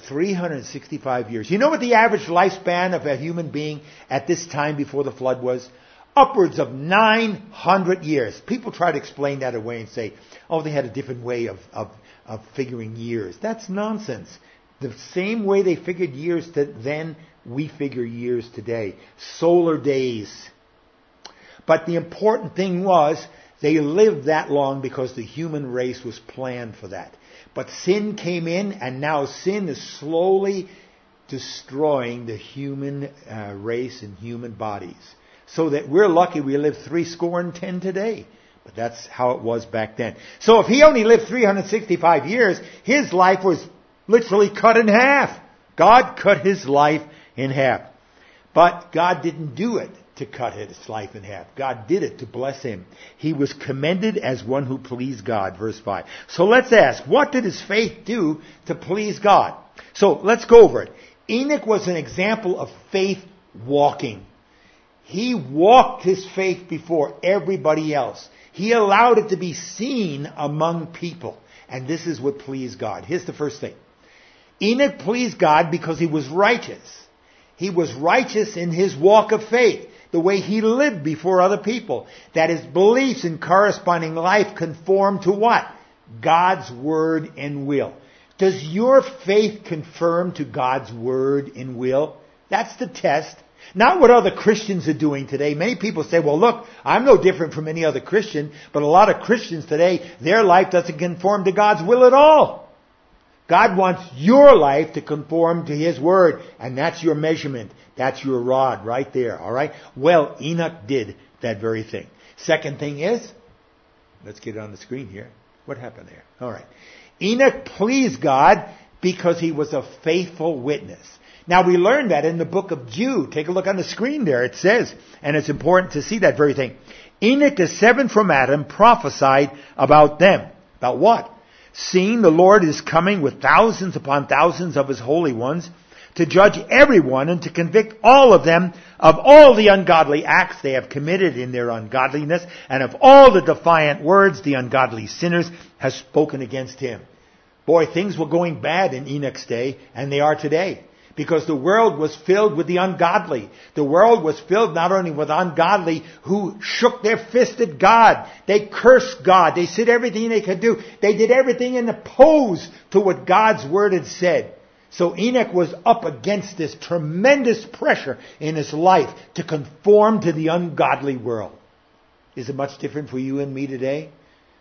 365 years. You know what the average lifespan of a human being at this time before the flood was? Upwards of 900 years. People try to explain that away and say, oh, they had a different way of figuring years. That's nonsense. The same way they figured years then, we figure years today. Solar days. But the important thing was, they lived that long because the human race was planned for that. But sin came in, and now sin is slowly destroying the human race and human bodies. So that we're lucky we live 70 today. But that's how it was back then. So if he only lived 365 years, his life was literally cut in half. God cut his life in half. But God didn't do it to cut his life in half. God did it to bless him. He was commended as one who pleased God, verse 5. So let's ask, what did his faith do to please God? So let's go over it. Enoch was an example of faith walking. He walked his faith before everybody else. He allowed it to be seen among people. And this is what pleased God. Here's the first thing. Enoch pleased God because he was righteous. He was righteous in his walk of faith. The way he lived before other people. That his beliefs and corresponding life conform to what? God's word and will. Does your faith conform to God's word and will? That's the test. Not what other Christians are doing today. Many people say, well, look, I'm no different from any other Christian. But a lot of Christians today, their life doesn't conform to God's will at all. God wants your life to conform to his word. And that's your measurement. That's your rod right there. All right? Well, Enoch did that very thing. Second thing is, let's get it on the screen here. What happened there? All right. Enoch pleased God because he was a faithful witness. Now we learned that in the book of Jude. Take a look on the screen there. It says, and it's important to see that very thing. Enoch, the seventh from Adam, prophesied about them. About what? Seeing the Lord is coming with thousands upon thousands of his holy ones to judge everyone and to convict all of them of all the ungodly acts they have committed in their ungodliness and of all the defiant words the ungodly sinners have spoken against him. Boy, things were going bad in Enoch's day, and they are today. Because the world was filled with the ungodly. The world was filled not only with ungodly who shook their fist at God. They cursed God. They said everything they could do. They did everything in opposed to what God's word had said. So Enoch was up against this tremendous pressure in his life to conform to the ungodly world. Is it much different for you and me today?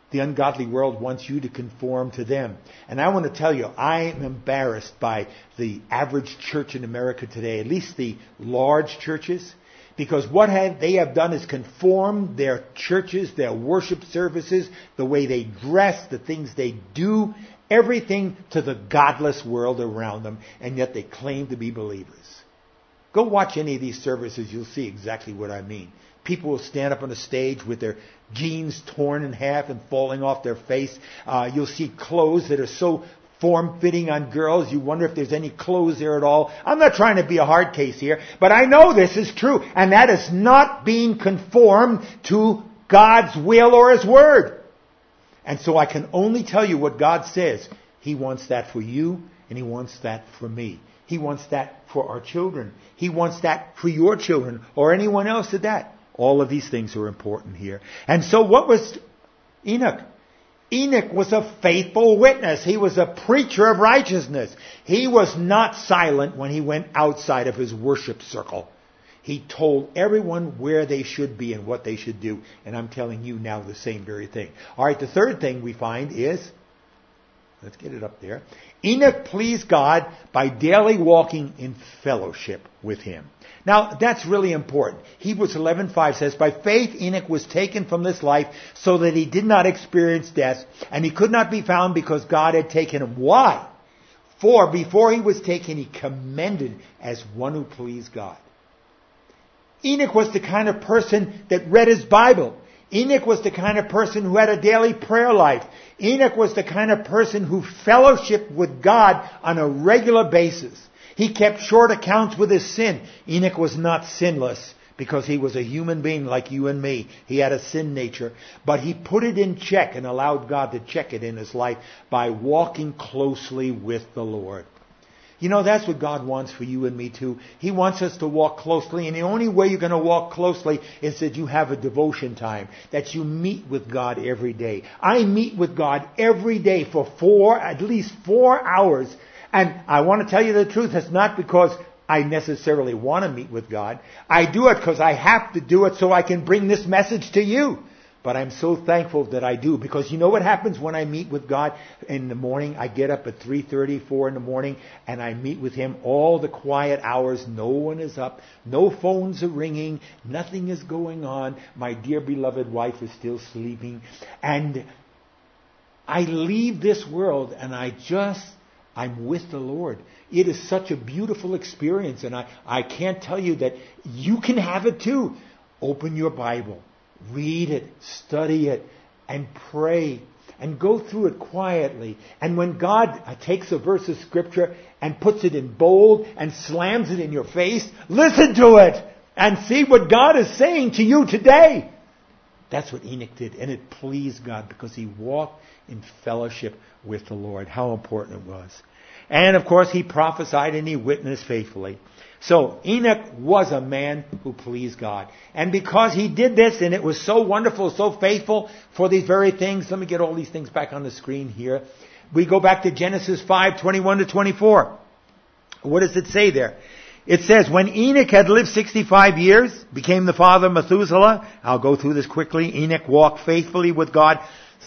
The ungodly world wants you to conform to them. And I want to tell you, I am embarrassed by the average church in America today, at least the large churches, because what they have done is conform their churches, their worship services, the way they dress, the things they do, everything to the godless world around them, and yet they claim to be believers. Go watch any of these services, you'll see exactly what I mean. People will stand up on the stage with their jeans torn in half and falling off their face. You'll see clothes that are so form-fitting on girls, you wonder if there's any clothes there at all. I'm not trying to be a hard case here, but I know this is true, and that is not being conformed to God's will or His Word. And so I can only tell you what God says. He wants that for you, and He wants that for me. He wants that for our children. He wants that for your children, or anyone else at that. All of these things are important here. And so what was Enoch? Enoch was a faithful witness. He was a preacher of righteousness. He was not silent when he went outside of his worship circle. He told everyone where they should be and what they should do. And I'm telling you now the same very thing. All right, the third thing we find is, let's get it up there. Enoch pleased God by daily walking in fellowship with Him. Now, that's really important. Hebrews 11:5 says, by faith Enoch was taken from this life so that he did not experience death, and he could not be found because God had taken him. Why? For before he was taken, he commended as one who pleased God. Enoch was the kind of person that read his Bible. Enoch was the kind of person who had a daily prayer life. Enoch was the kind of person who fellowshiped with God on a regular basis. He kept short accounts with his sin. Enoch was not sinless because he was a human being like you and me. He had a sin nature. But he put it in check and allowed God to check it in his life by walking closely with the Lord. You know, that's what God wants for you and me too. He wants us to walk closely, and the only way you're going to walk closely is that you have a devotion time, that you meet with God every day. I meet with God every day for at least 4 hours. And I want to tell you the truth, it's not because I necessarily want to meet with God. I do it because I have to do it so I can bring this message to you. But I'm so thankful that I do, because you know what happens when I meet with God in the morning? I get up at 3:30, 4 in the morning, and I meet with Him all the quiet hours. No one is up. No phones are ringing. Nothing is going on. My dear beloved wife is still sleeping. And I leave this world and I'm with the Lord. It is such a beautiful experience, and I can't tell you that you can have it too. Open your Bible. Read it, study it, and pray, and go through it quietly. And when God takes a verse of Scripture and puts it in bold and slams it in your face, listen to it and see what God is saying to you today. That's what Enoch did, and it pleased God because he walked in fellowship with the Lord. How important it was. And of course, he prophesied and he witnessed faithfully. So Enoch was a man who pleased God. And because he did this, and it was so wonderful, so faithful for these very things, let me get all these things back on the screen here. We go back to Genesis 5:21-24. What does it say there? It says, when Enoch had lived 65 years, became the father of Methuselah. I'll go through this quickly. Enoch walked faithfully with God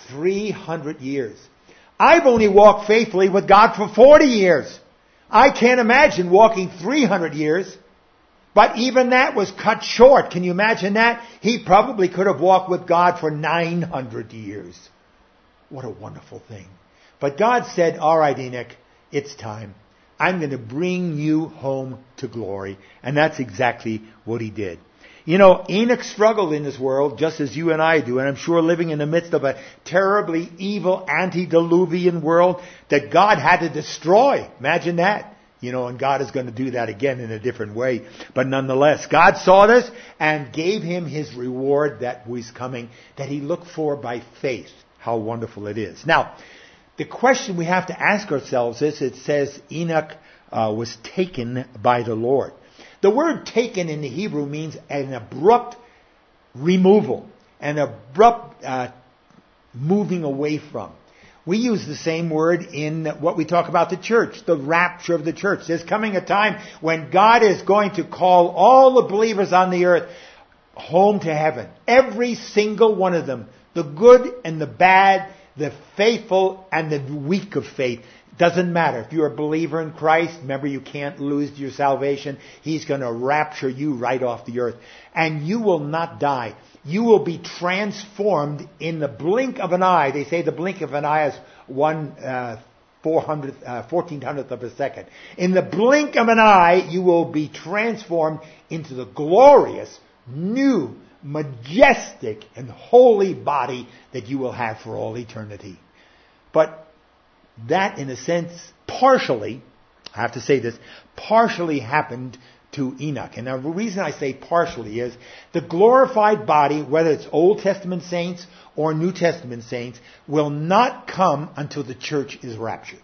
300 years. I've only walked faithfully with God for 40 years. I can't imagine walking 300 years. But even that was cut short. Can you imagine that? He probably could have walked with God for 900 years. What a wonderful thing. But God said, all right, Enoch, it's time. I'm going to bring you home to glory. And that's exactly what he did. You know, Enoch struggled in this world just as you and I do. And I'm sure living in the midst of a terribly evil antediluvian world that God had to destroy. Imagine that. You know, and God is going to do that again in a different way. But nonetheless, God saw this and gave him his reward that was coming, that he looked for by faith. How wonderful it is. Now, the question we have to ask ourselves is, it says Enoch was taken by the Lord. The word taken in the Hebrew means an abrupt removal, an abrupt moving away from. We use the same word in what we talk about the church, the rapture of the church. There's coming a time when God is going to call all the believers on the earth home to heaven. Every single one of them The good and the bad, the faithful and the weak of faith. Doesn't matter. If you're a believer in Christ, remember you can't lose your salvation. He's going to rapture you right off the earth. And you will not die. You will be transformed in the blink of an eye. They say the blink of an eye is 1400th of a second. In the blink of an eye, you will be transformed into the glorious, new, majestic, and holy body that you will have for all eternity. But that, in a sense, partially, I have to say this, partially happened to Enoch. And now the reason I say partially is the glorified body, whether it's Old Testament saints or New Testament saints, will not come until the church is raptured.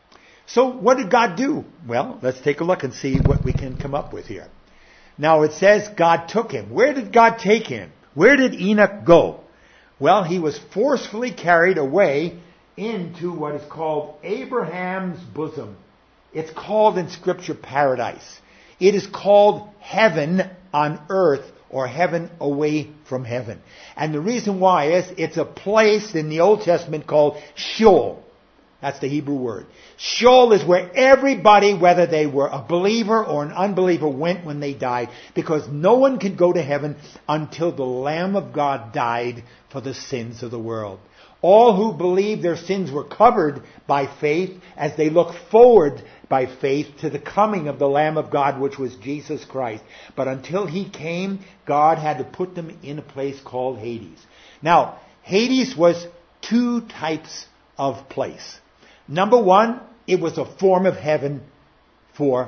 So what did God do? Well, let's take a look and see what we can come up with here. Now it says God took him. Where did God take him? Where did Enoch go? Well, he was forcefully carried away into what is called Abraham's bosom. It's called in Scripture paradise. It is called heaven on earth, or heaven away from heaven. And the reason why is it's a place in the Old Testament called Sheol. That's the Hebrew word. Sheol is where everybody, whether they were a believer or an unbeliever, went when they died, because no one could go to heaven until the Lamb of God died for the sins of the world. All who believe their sins were covered by faith as they look forward by faith to the coming of the Lamb of God, which was Jesus Christ. But until He came, God had to put them in a place called Hades. Now, Hades was two types of place. Number one, it was a form of heaven for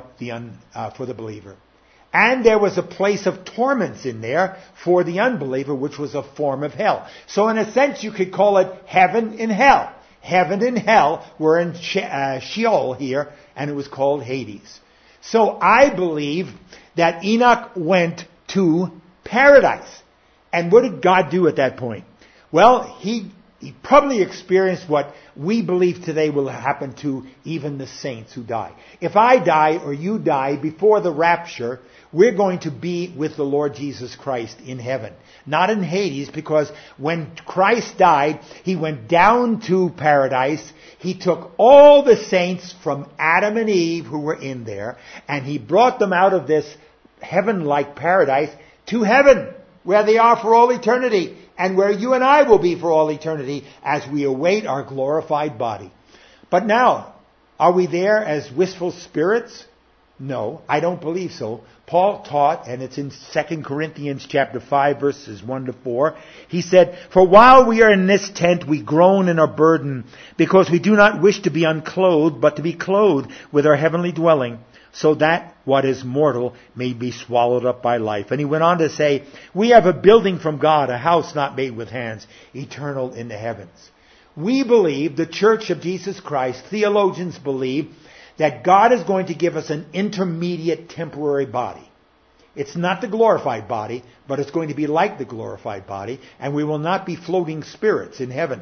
the believer. And there was a place of torments in there for the unbeliever, which was a form of hell. So in a sense, you could call it heaven and hell. Heaven and hell were in Sheol here, and it was called Hades. So I believe that Enoch went to paradise. And what did God do at that point? Well, he probably experienced what we believe today will happen to even the saints who die. If I die or you die before the rapture, we're going to be with the Lord Jesus Christ in heaven. Not in Hades, because when Christ died, He went down to paradise. He took all the saints from Adam and Eve who were in there, and He brought them out of this heaven-like paradise to heaven, where they are for all eternity, and where you and I will be for all eternity as we await our glorified body. But now, are we there as wistful spirits? No, I don't believe so. Paul taught, and it's in 2 Corinthians chapter 5, verses 1 to 4. He said, "For while we are in this tent, we groan and are burdened, because we do not wish to be unclothed, but to be clothed with our heavenly dwelling, so that what is mortal may be swallowed up by life." And he went on to say, "We have a building from God, a house not made with hands, eternal in the heavens." We believe, the Church of Jesus Christ, theologians believe, that God is going to give us an intermediate temporary body. It's not the glorified body, but it's going to be like the glorified body, and we will not be floating spirits in heaven.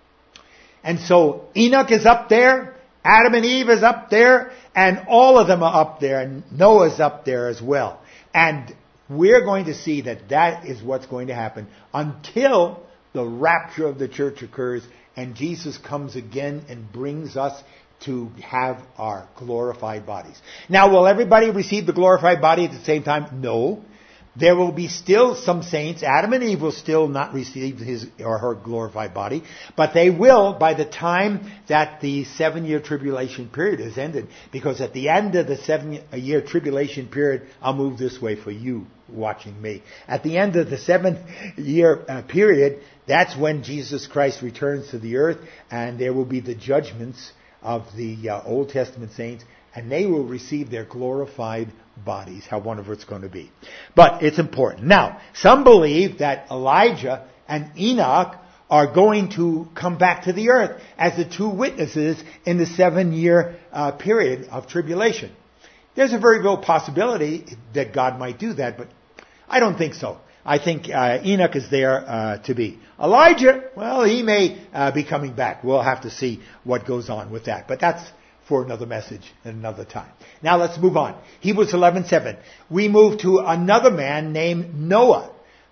And so Enoch is up there, Adam and Eve is up there, and all of them are up there, and Noah's up there as well. And we're going to see that that is what's going to happen until the rapture of the church occurs and Jesus comes again and brings us to have our glorified bodies. Now, will everybody receive the glorified body at the same time? No. There will be still some saints. Adam and Eve will still not receive his or her glorified body, but they will by the time that the 7-year tribulation period is ended. Because at the end of the 7-year tribulation period, I'll move this way for you watching me. At the end of the 7-year period, that's when Jesus Christ returns to the earth, and there will be the judgments of the Old Testament saints, and they will receive their glorified bodies. How wonderful it's going to be. But it's important. Now, some believe that Elijah and Enoch are going to come back to the earth as the two witnesses in the 7-year period of tribulation. There's a very real possibility that God might do that, but I don't think so. I think Enoch is there to be. Elijah, well, he may be coming back. We'll have to see what goes on with that. But that's for another message at another time. Now let's move on. Hebrews 11:7. We move to another man named Noah.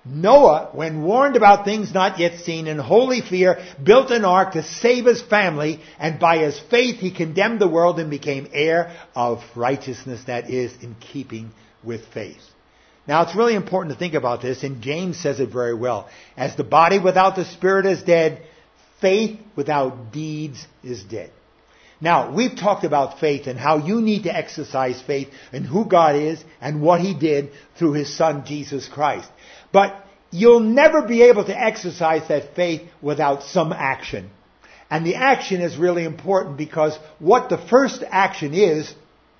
Noah, when warned about things not yet seen, in holy fear, built an ark to save his family, and by his faith he condemned the world and became heir of righteousness, that is, in keeping with faith. Now, it's really important to think about this, and James says it very well. As the body without the spirit is dead, faith without deeds is dead. Now, we've talked about faith and how you need to exercise faith in who God is and what He did through His Son, Jesus Christ. But you'll never be able to exercise that faith without some action. And the action is really important, because what the first action is,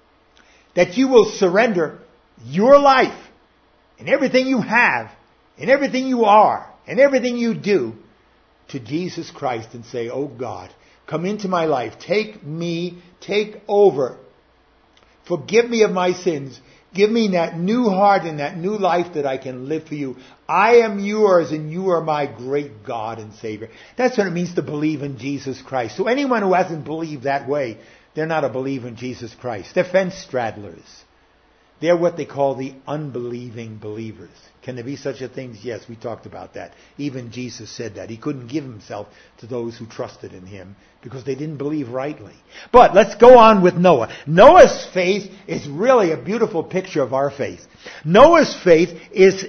that you will surrender your life and everything you have and everything you are and everything you do to Jesus Christ and say, "Oh God, come into my life. Take me, take over. Forgive me of my sins. Give me that new heart and that new life that I can live for you. I am yours and you are my great God and Savior." That's what it means to believe in Jesus Christ. So anyone who hasn't believed that way, they're not a believer in Jesus Christ. They're fence straddlers. They're what they call the unbelieving believers. Can there be such a thing? Yes, we talked about that. Even Jesus said that. He couldn't give Himself to those who trusted in Him because they didn't believe rightly. But let's go on with Noah. Noah's faith is really a beautiful picture of our faith. Noah's faith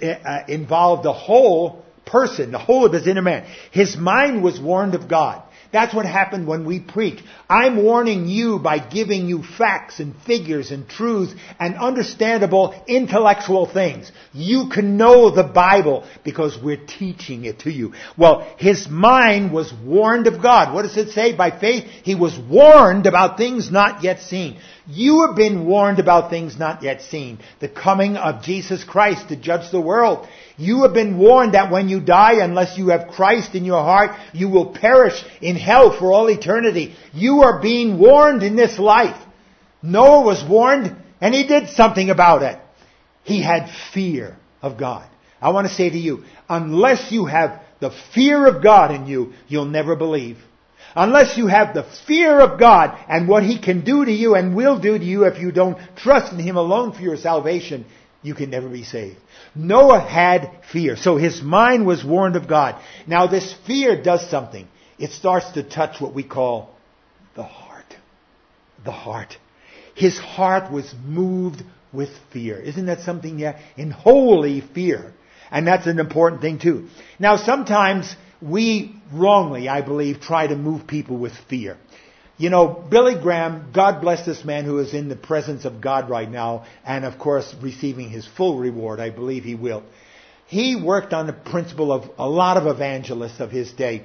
involved the whole person, the whole of his inner man. His mind was warned of God. That's what happened when we preach. I'm warning you by giving you facts and figures and truths and understandable intellectual things. You can know the Bible because we're teaching it to you. Well, his mind was warned of God. What does it say? By faith, he was warned about things not yet seen. You have been warned about things not yet seen. The coming of Jesus Christ to judge the world. You have been warned that when you die, unless you have Christ in your heart, you will perish in hell for all eternity. You are being warned in this life. Noah was warned, and he did something about it. He had fear of God. I want to say to you, unless you have the fear of God in you, you'll never believe. Unless you have the fear of God and what He can do to you and will do to you if you don't trust in Him alone for your salvation, you can never be saved. Noah had fear, so his mind was warned of God. Now this fear does something. It starts to touch what we call the heart. The heart. His heart was moved with fear. Isn't that something? Yeah, in holy fear. And that's an important thing too. Now sometimes we wrongly, I believe, try to move people with fear. You know, Billy Graham, God bless this man who is in the presence of God right now and, of course, receiving his full reward. I believe he will. He worked on the principle of a lot of evangelists of his day,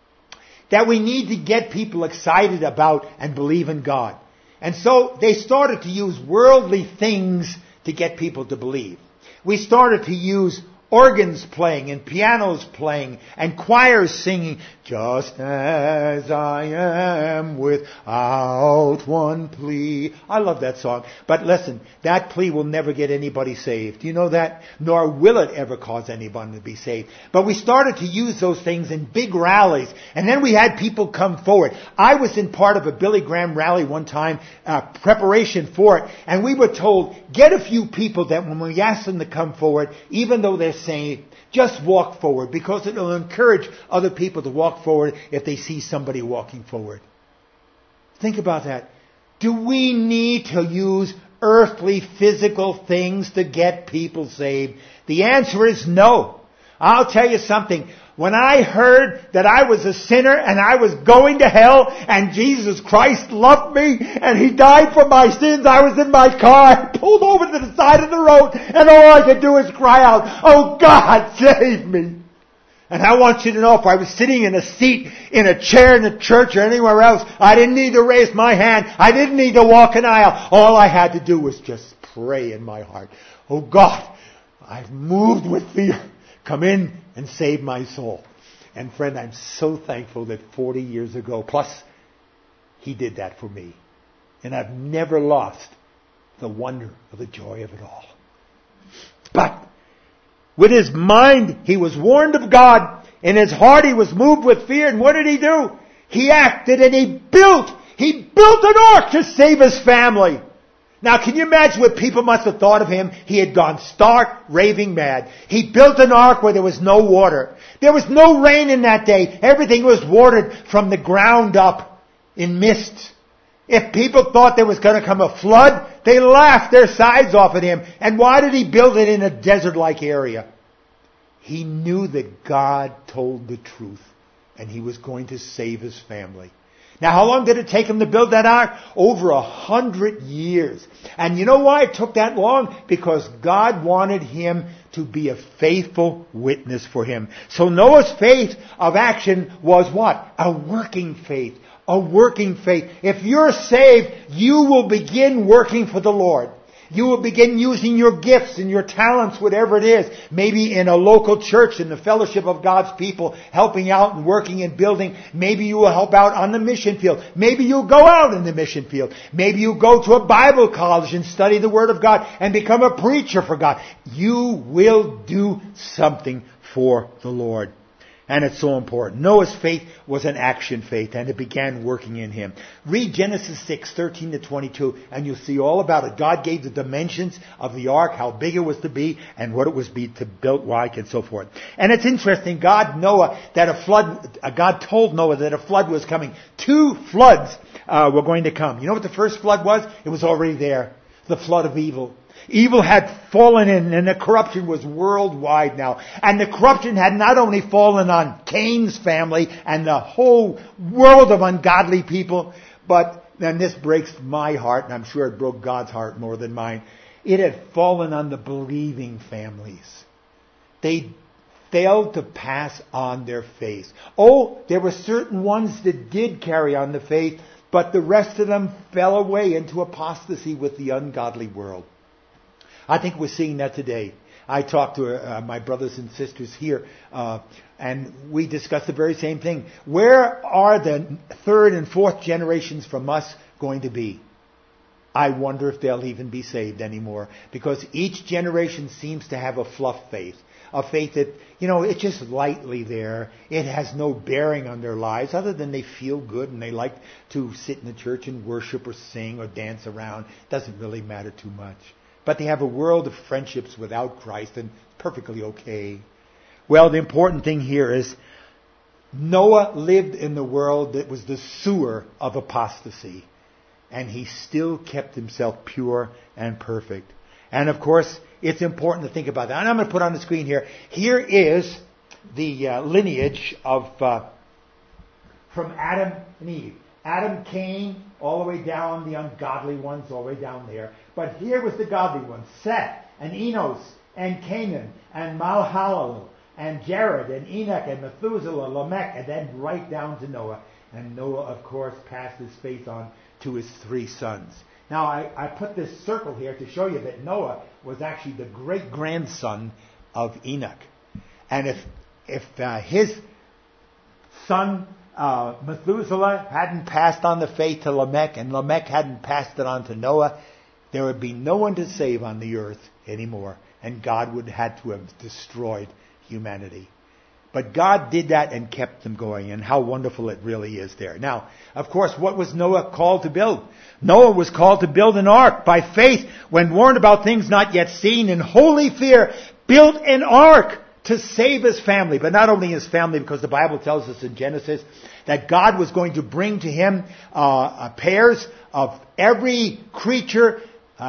that we need to get people excited about and believe in God. And so they started to use worldly things to get people to believe. We started to use organs playing and pianos playing and choirs singing, "Just as I am without one plea." I love that song. But listen, that plea will never get anybody saved. You know that? Nor will it ever cause anybody to be saved. But we started to use those things in big rallies. And then we had people come forward. I was in part of a Billy Graham rally one time, preparation for it. And we were told, get a few people that when we ask them to come forward, even though they're saying, just walk forward, because it will encourage other people to walk forward if they see somebody walking forward. Think about that. Do we need to use earthly, physical things to get people saved? The answer is no. I'll tell you something. When I heard that I was a sinner and I was going to hell and Jesus Christ loved me and He died for my sins, I was in my car, I pulled over to the side of the road, and all I could do is cry out, "Oh God, save me." And I want you to know, if I was sitting in a seat, in a chair in a church or anywhere else, I didn't need to raise my hand. I didn't need to walk an aisle. All I had to do was just pray in my heart. "Oh God, I've moved with fear. Come in and save my soul." And friend, I'm so thankful that 40 years ago, plus He did that for me. And I've never lost the wonder or the joy of it all. But with his mind, he was warned of God. In his heart, he was moved with fear. And what did he do? He acted and he built an ark to save his family. Now, can you imagine what people must have thought of him? He had gone stark, raving mad. He built an ark where there was no water. There was no rain in that day. Everything was watered from the ground up in mist. If people thought there was going to come a flood, they laughed their sides off at him. And why did he build it in a desert-like area? He knew that God told the truth, and he was going to save his family. Now, how long did it take him to build that ark? Over 100 years. And you know why it took that long? Because God wanted him to be a faithful witness for him. So Noah's faith of action was what? A working faith. A working faith. If you're saved, you will begin working for the Lord. You will begin using your gifts and your talents, whatever it is. Maybe in a local church, in the fellowship of God's people, helping out and working and building. Maybe you will help out on the mission field. Maybe you'll go out in the mission field. Maybe you go to a Bible college and study the Word of God and become a preacher for God. You will do something for the Lord. And it's so important. Noah's faith was an action faith, and it began working in him. Read Genesis 6:13-22, and you'll see all about it. God gave the dimensions of the ark, how big it was to be, and what it was to build like, and so forth. And it's interesting. God told Noah that a flood was coming. 2 floods were going to come. You know what the first flood was? It was already there. The flood of evil. Evil had fallen in, and the corruption was worldwide now. And the corruption had not only fallen on Cain's family and the whole world of ungodly people, but, and this breaks my heart, and I'm sure it broke God's heart more than mine, it had fallen on the believing families. They failed to pass on their faith. Oh, there were certain ones that did carry on the faith, but the rest of them fell away into apostasy with the ungodly world. I think we're seeing that today. I talked to my brothers and sisters here, and we discussed the very same thing. Where are the 3rd and 4th generations from us going to be? I wonder if they'll even be saved anymore, because each generation seems to have a fluff faith. A faith that, it's just lightly there. It has no bearing on their lives other than they feel good and they like to sit in the church and worship or sing or dance around. Doesn't really matter too much. But they have a world of friendships without Christ, and perfectly okay. Well, the important thing here is Noah lived in the world that was the sewer of apostasy, and he still kept himself pure and perfect. And of course, it's important to think about that. And I'm going to put on the screen here. Here is the lineage of from Adam and Eve. Adam, Cain, all the way down, the ungodly ones, all the way down there. But here was the godly ones, Seth, and Enos, and Canaan, and Mahalalel, and Jared, and Enoch, and Methuselah, Lamech, and then right down to Noah. And Noah, of course, passed his faith on to his 3 sons. Now, I put this circle here to show you that Noah was actually the great-grandson of Enoch. And if his son Methuselah hadn't passed on the faith to Lamech, and Lamech hadn't passed it on to Noah, there would be no one to save on the earth anymore, and God would have to have destroyed humanity. But God did that and kept them going, and how wonderful it really is there. Now, of course, what was Noah called to build? Noah was called to build an ark by faith when warned about things not yet seen. In holy fear, built an ark to save his family. But not only his family, because the Bible tells us in Genesis that God was going to bring to him pairs of every creature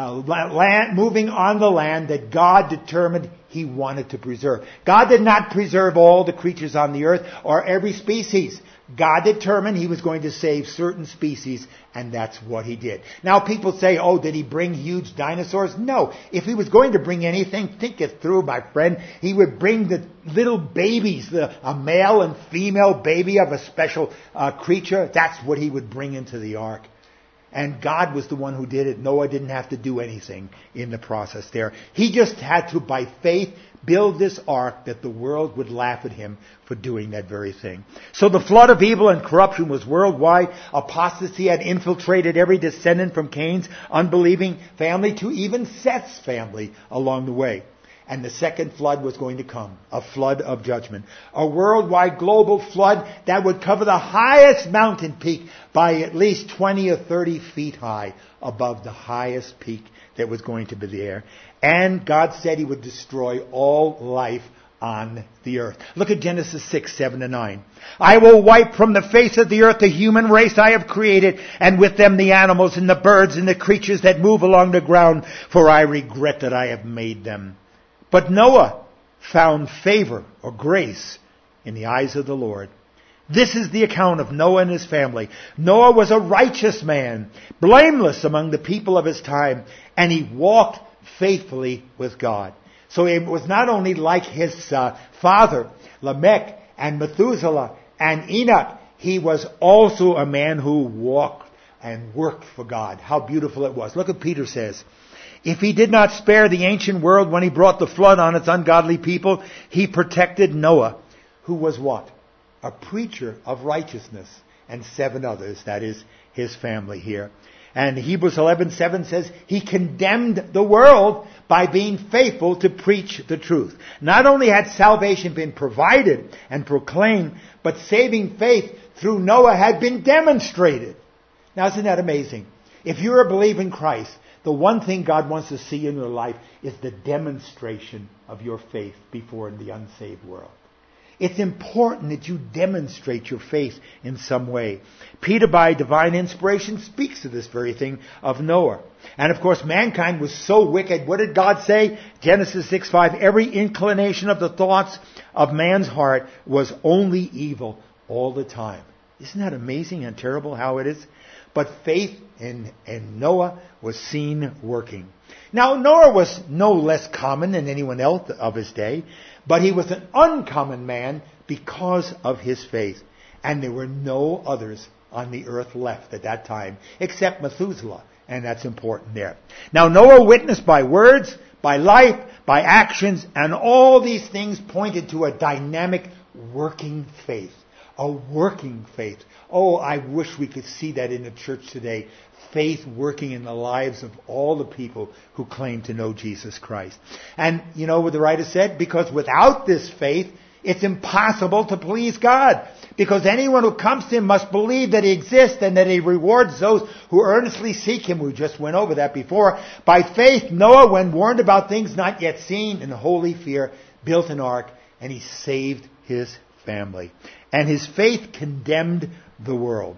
moving on the land that God determined he wanted to preserve. God did not preserve all the creatures on the earth or every species. God determined he was going to save certain species, and that's what he did. Now people say, oh, did he bring huge dinosaurs? No. If he was going to bring anything, think it through, my friend. He would bring the little babies, a male and female baby of a special creature. That's what he would bring into the ark. And God was the one who did it. Noah didn't have to do anything in the process there. He just had to, by faith, build this ark that the world would laugh at him for doing that very thing. So the flood of evil and corruption was worldwide. Apostasy had infiltrated every descendant from Cain's unbelieving family to even Seth's family along the way. And the second flood was going to come, a flood of judgment. A worldwide global flood that would cover the highest mountain peak by at least 20 or 30 feet high above the highest peak that was going to be there. And God said He would destroy all life on the earth. Look at Genesis 6, 7 to 9. I will wipe from the face of the earth the human race I have created, and with them the animals and the birds and the creatures that move along the ground, for I regret that I have made them. But Noah found favor or grace in the eyes of the Lord. This is the account of Noah and his family. Noah was a righteous man, blameless among the people of his time, and he walked faithfully with God. So it was not only like his father, Lamech and Methuselah and Enoch. He was also a man who walked and worked for God. How beautiful it was. Look what Peter says. If He did not spare the ancient world when He brought the flood on its ungodly people, He protected Noah, who was what? A preacher of righteousness, and 7 others. That is his family here. And Hebrews 11:7 says He condemned the world by being faithful to preach the truth. Not only had salvation been provided and proclaimed, but saving faith through Noah had been demonstrated. Now, isn't that amazing? If you're a believer in Christ, the one thing God wants to see in your life is the demonstration of your faith before the unsaved world. It's important that you demonstrate your faith in some way. Peter, by divine inspiration, speaks to this very thing of Noah. And of course, mankind was so wicked. What did God say? Genesis 6:5, every inclination of the thoughts of man's heart was only evil all the time. Isn't that amazing and terrible how it is? But faith in Noah was seen working. Now, Noah was no less common than anyone else of his day, but he was an uncommon man because of his faith. And there were no others on the earth left at that time, except Methuselah, and that's important there. Now, Noah witnessed by words, by life, by actions, and all these things pointed to a dynamic, working faith. A working faith. Oh, I wish we could see that in the church today. Faith working in the lives of all the people who claim to know Jesus Christ. And you know what the writer said? Because without this faith, it's impossible to please God. Because anyone who comes to Him must believe that He exists and that He rewards those who earnestly seek Him. We just went over that before. By faith, Noah, when warned about things not yet seen, in holy fear, built an ark, and he saved his family. And his faith condemned the world.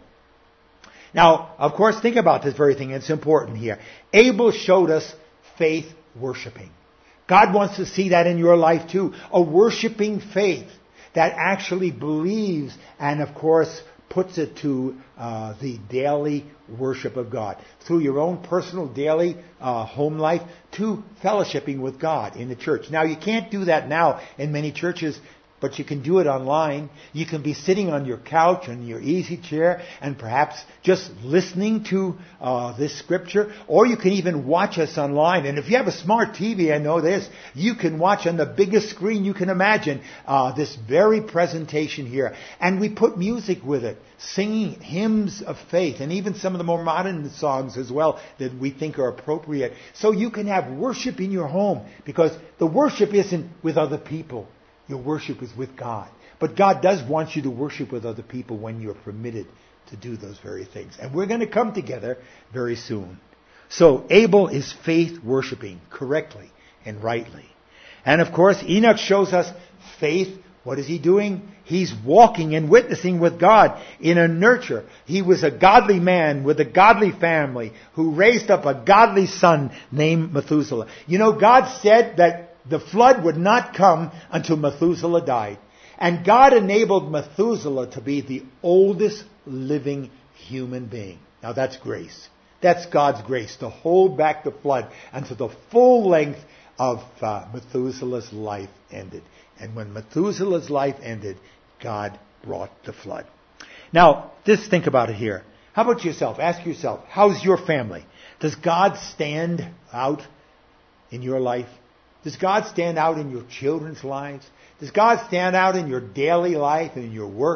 Now, of course, think about this very thing. It's important here. Abel showed us faith worshiping. God wants to see that in your life too. A worshiping faith that actually believes and, of course, puts it to the daily worship of God. Through your own personal daily home life to fellowshipping with God in the church. Now, you can't do that now in many churches, but you can do it online. You can be sitting on your couch in your easy chair and perhaps just listening to this scripture. Or you can even watch us online. And if you have a smart TV, I know this, you can watch on the biggest screen you can imagine this very presentation here. And we put music with it, singing hymns of faith, and even some of the more modern songs as well that we think are appropriate. So you can have worship in your home, because the worship isn't with other people. Your worship is with God. But God does want you to worship with other people when you're permitted to do those very things. And we're going to come together very soon. So Abel is faith worshiping correctly and rightly. And of course, Enoch shows us faith. What is he doing? He's walking and witnessing with God in a nurture. He was a godly man with a godly family who raised up a godly son named Methuselah. You know, God said that the flood would not come until Methuselah died. And God enabled Methuselah to be the oldest living human being. Now that's grace. That's God's grace, to hold back the flood until the full length of Methuselah's life ended. And when Methuselah's life ended, God brought the flood. Now, just think about it here. How about yourself? Ask yourself, how's your family? Does God stand out in your life? Does God stand out in your children's lives? Does God stand out in your daily life and in your work?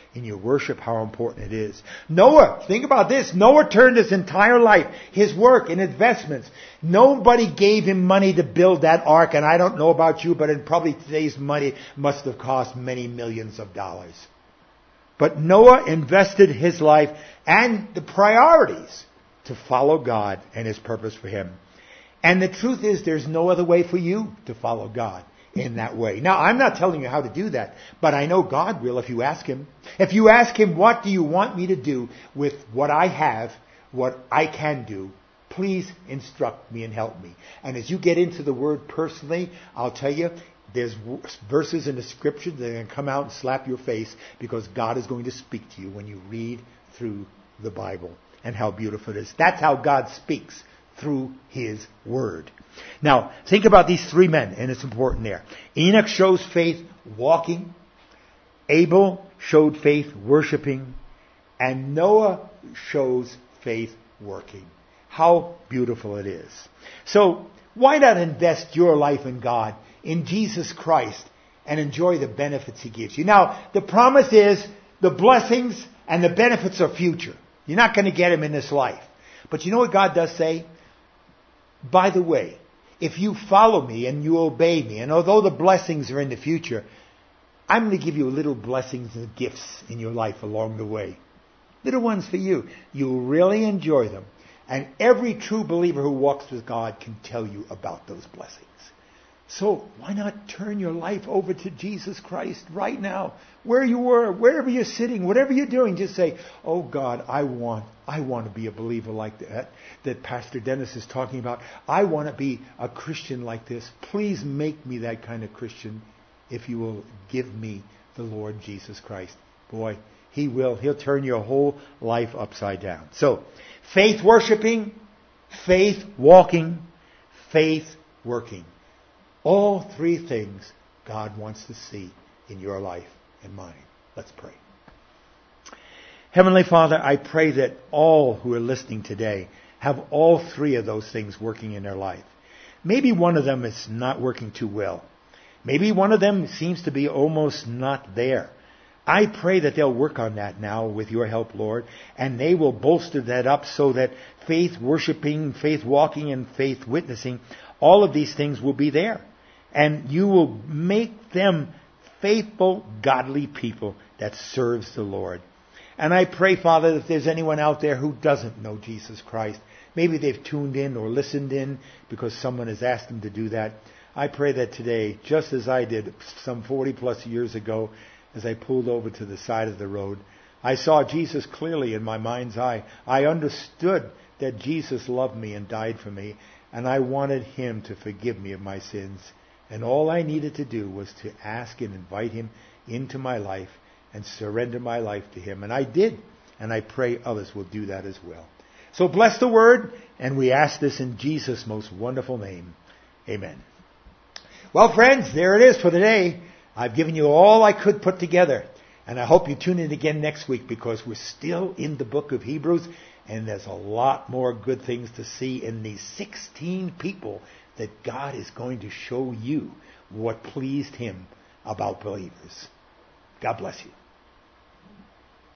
in your worship how important it is. Noah, think about this. Noah turned his entire life, his work and investments. Nobody gave him money to build that ark, and I don't know about you, but in probably today's money must have cost many millions of dollars. But Noah invested his life and the priorities to follow God and His purpose for him. And the truth is, there's no other way for you to follow God in that way. Now, I'm not telling you how to do that, but I know God will if you ask Him. If you ask Him, what do you want me to do with what I have, what I can do, please instruct me and help me. And as you get into the Word personally, I'll tell you, there's verses in the Scripture that are going to come out and slap your face because God is going to speak to you when you read through the Bible. And how beautiful it is. That's how God speaks, through His Word. Now, think about these three men, and it's important there. Enoch shows faith walking. Abel showed faith worshiping. And Noah shows faith working. How beautiful it is. So, why not invest your life in God, in Jesus Christ, and enjoy the benefits He gives you? Now, the promise is the blessings and the benefits are future. You're not going to get them in this life. But you know what God does say? By the way, if you follow me and you obey me, and although the blessings are in the future, I'm going to give you little blessings and gifts in your life along the way. Little ones for you. You'll really enjoy them. And every true believer who walks with God can tell you about those blessings. So why not turn your life over to Jesus Christ right now? Where you were, wherever you're sitting, whatever you're doing, just say, oh God, I want to be a believer like that Pastor Dennis is talking about. I want to be a Christian like this. Please make me that kind of Christian if you will give me the Lord Jesus Christ. Boy, He will. He'll turn your whole life upside down. So, faith worshiping, faith walking, faith working. All three things God wants to see in your life and mine. Let's pray. Heavenly Father, I pray that all who are listening today have all three of those things working in their life. Maybe one of them is not working too well. Maybe one of them seems to be almost not there. I pray that they'll work on that now with your help, Lord, and they will bolster that up so that faith worshiping, faith walking, and faith witnessing, all of these things will be there. And you will make them faithful, godly people that serves the Lord. And I pray, Father, that if there's anyone out there who doesn't know Jesus Christ, maybe they've tuned in or listened in because someone has asked them to do that. I pray that today, just as I did some 40 plus years ago, as I pulled over to the side of the road, I saw Jesus clearly in my mind's eye. I understood that Jesus loved me and died for me, and I wanted Him to forgive me of my sins. And all I needed to do was to ask and invite Him into my life and surrender my life to Him. And I did. And I pray others will do that as well. So bless the Word, and we ask this in Jesus' most wonderful name. Amen. Well, friends, there it is for today. I've given you all I could put together. And I hope you tune in again next week because we're still in the book of Hebrews. And there's a lot more good things to see in these 16 people that God is going to show you what pleased Him about believers. God bless you.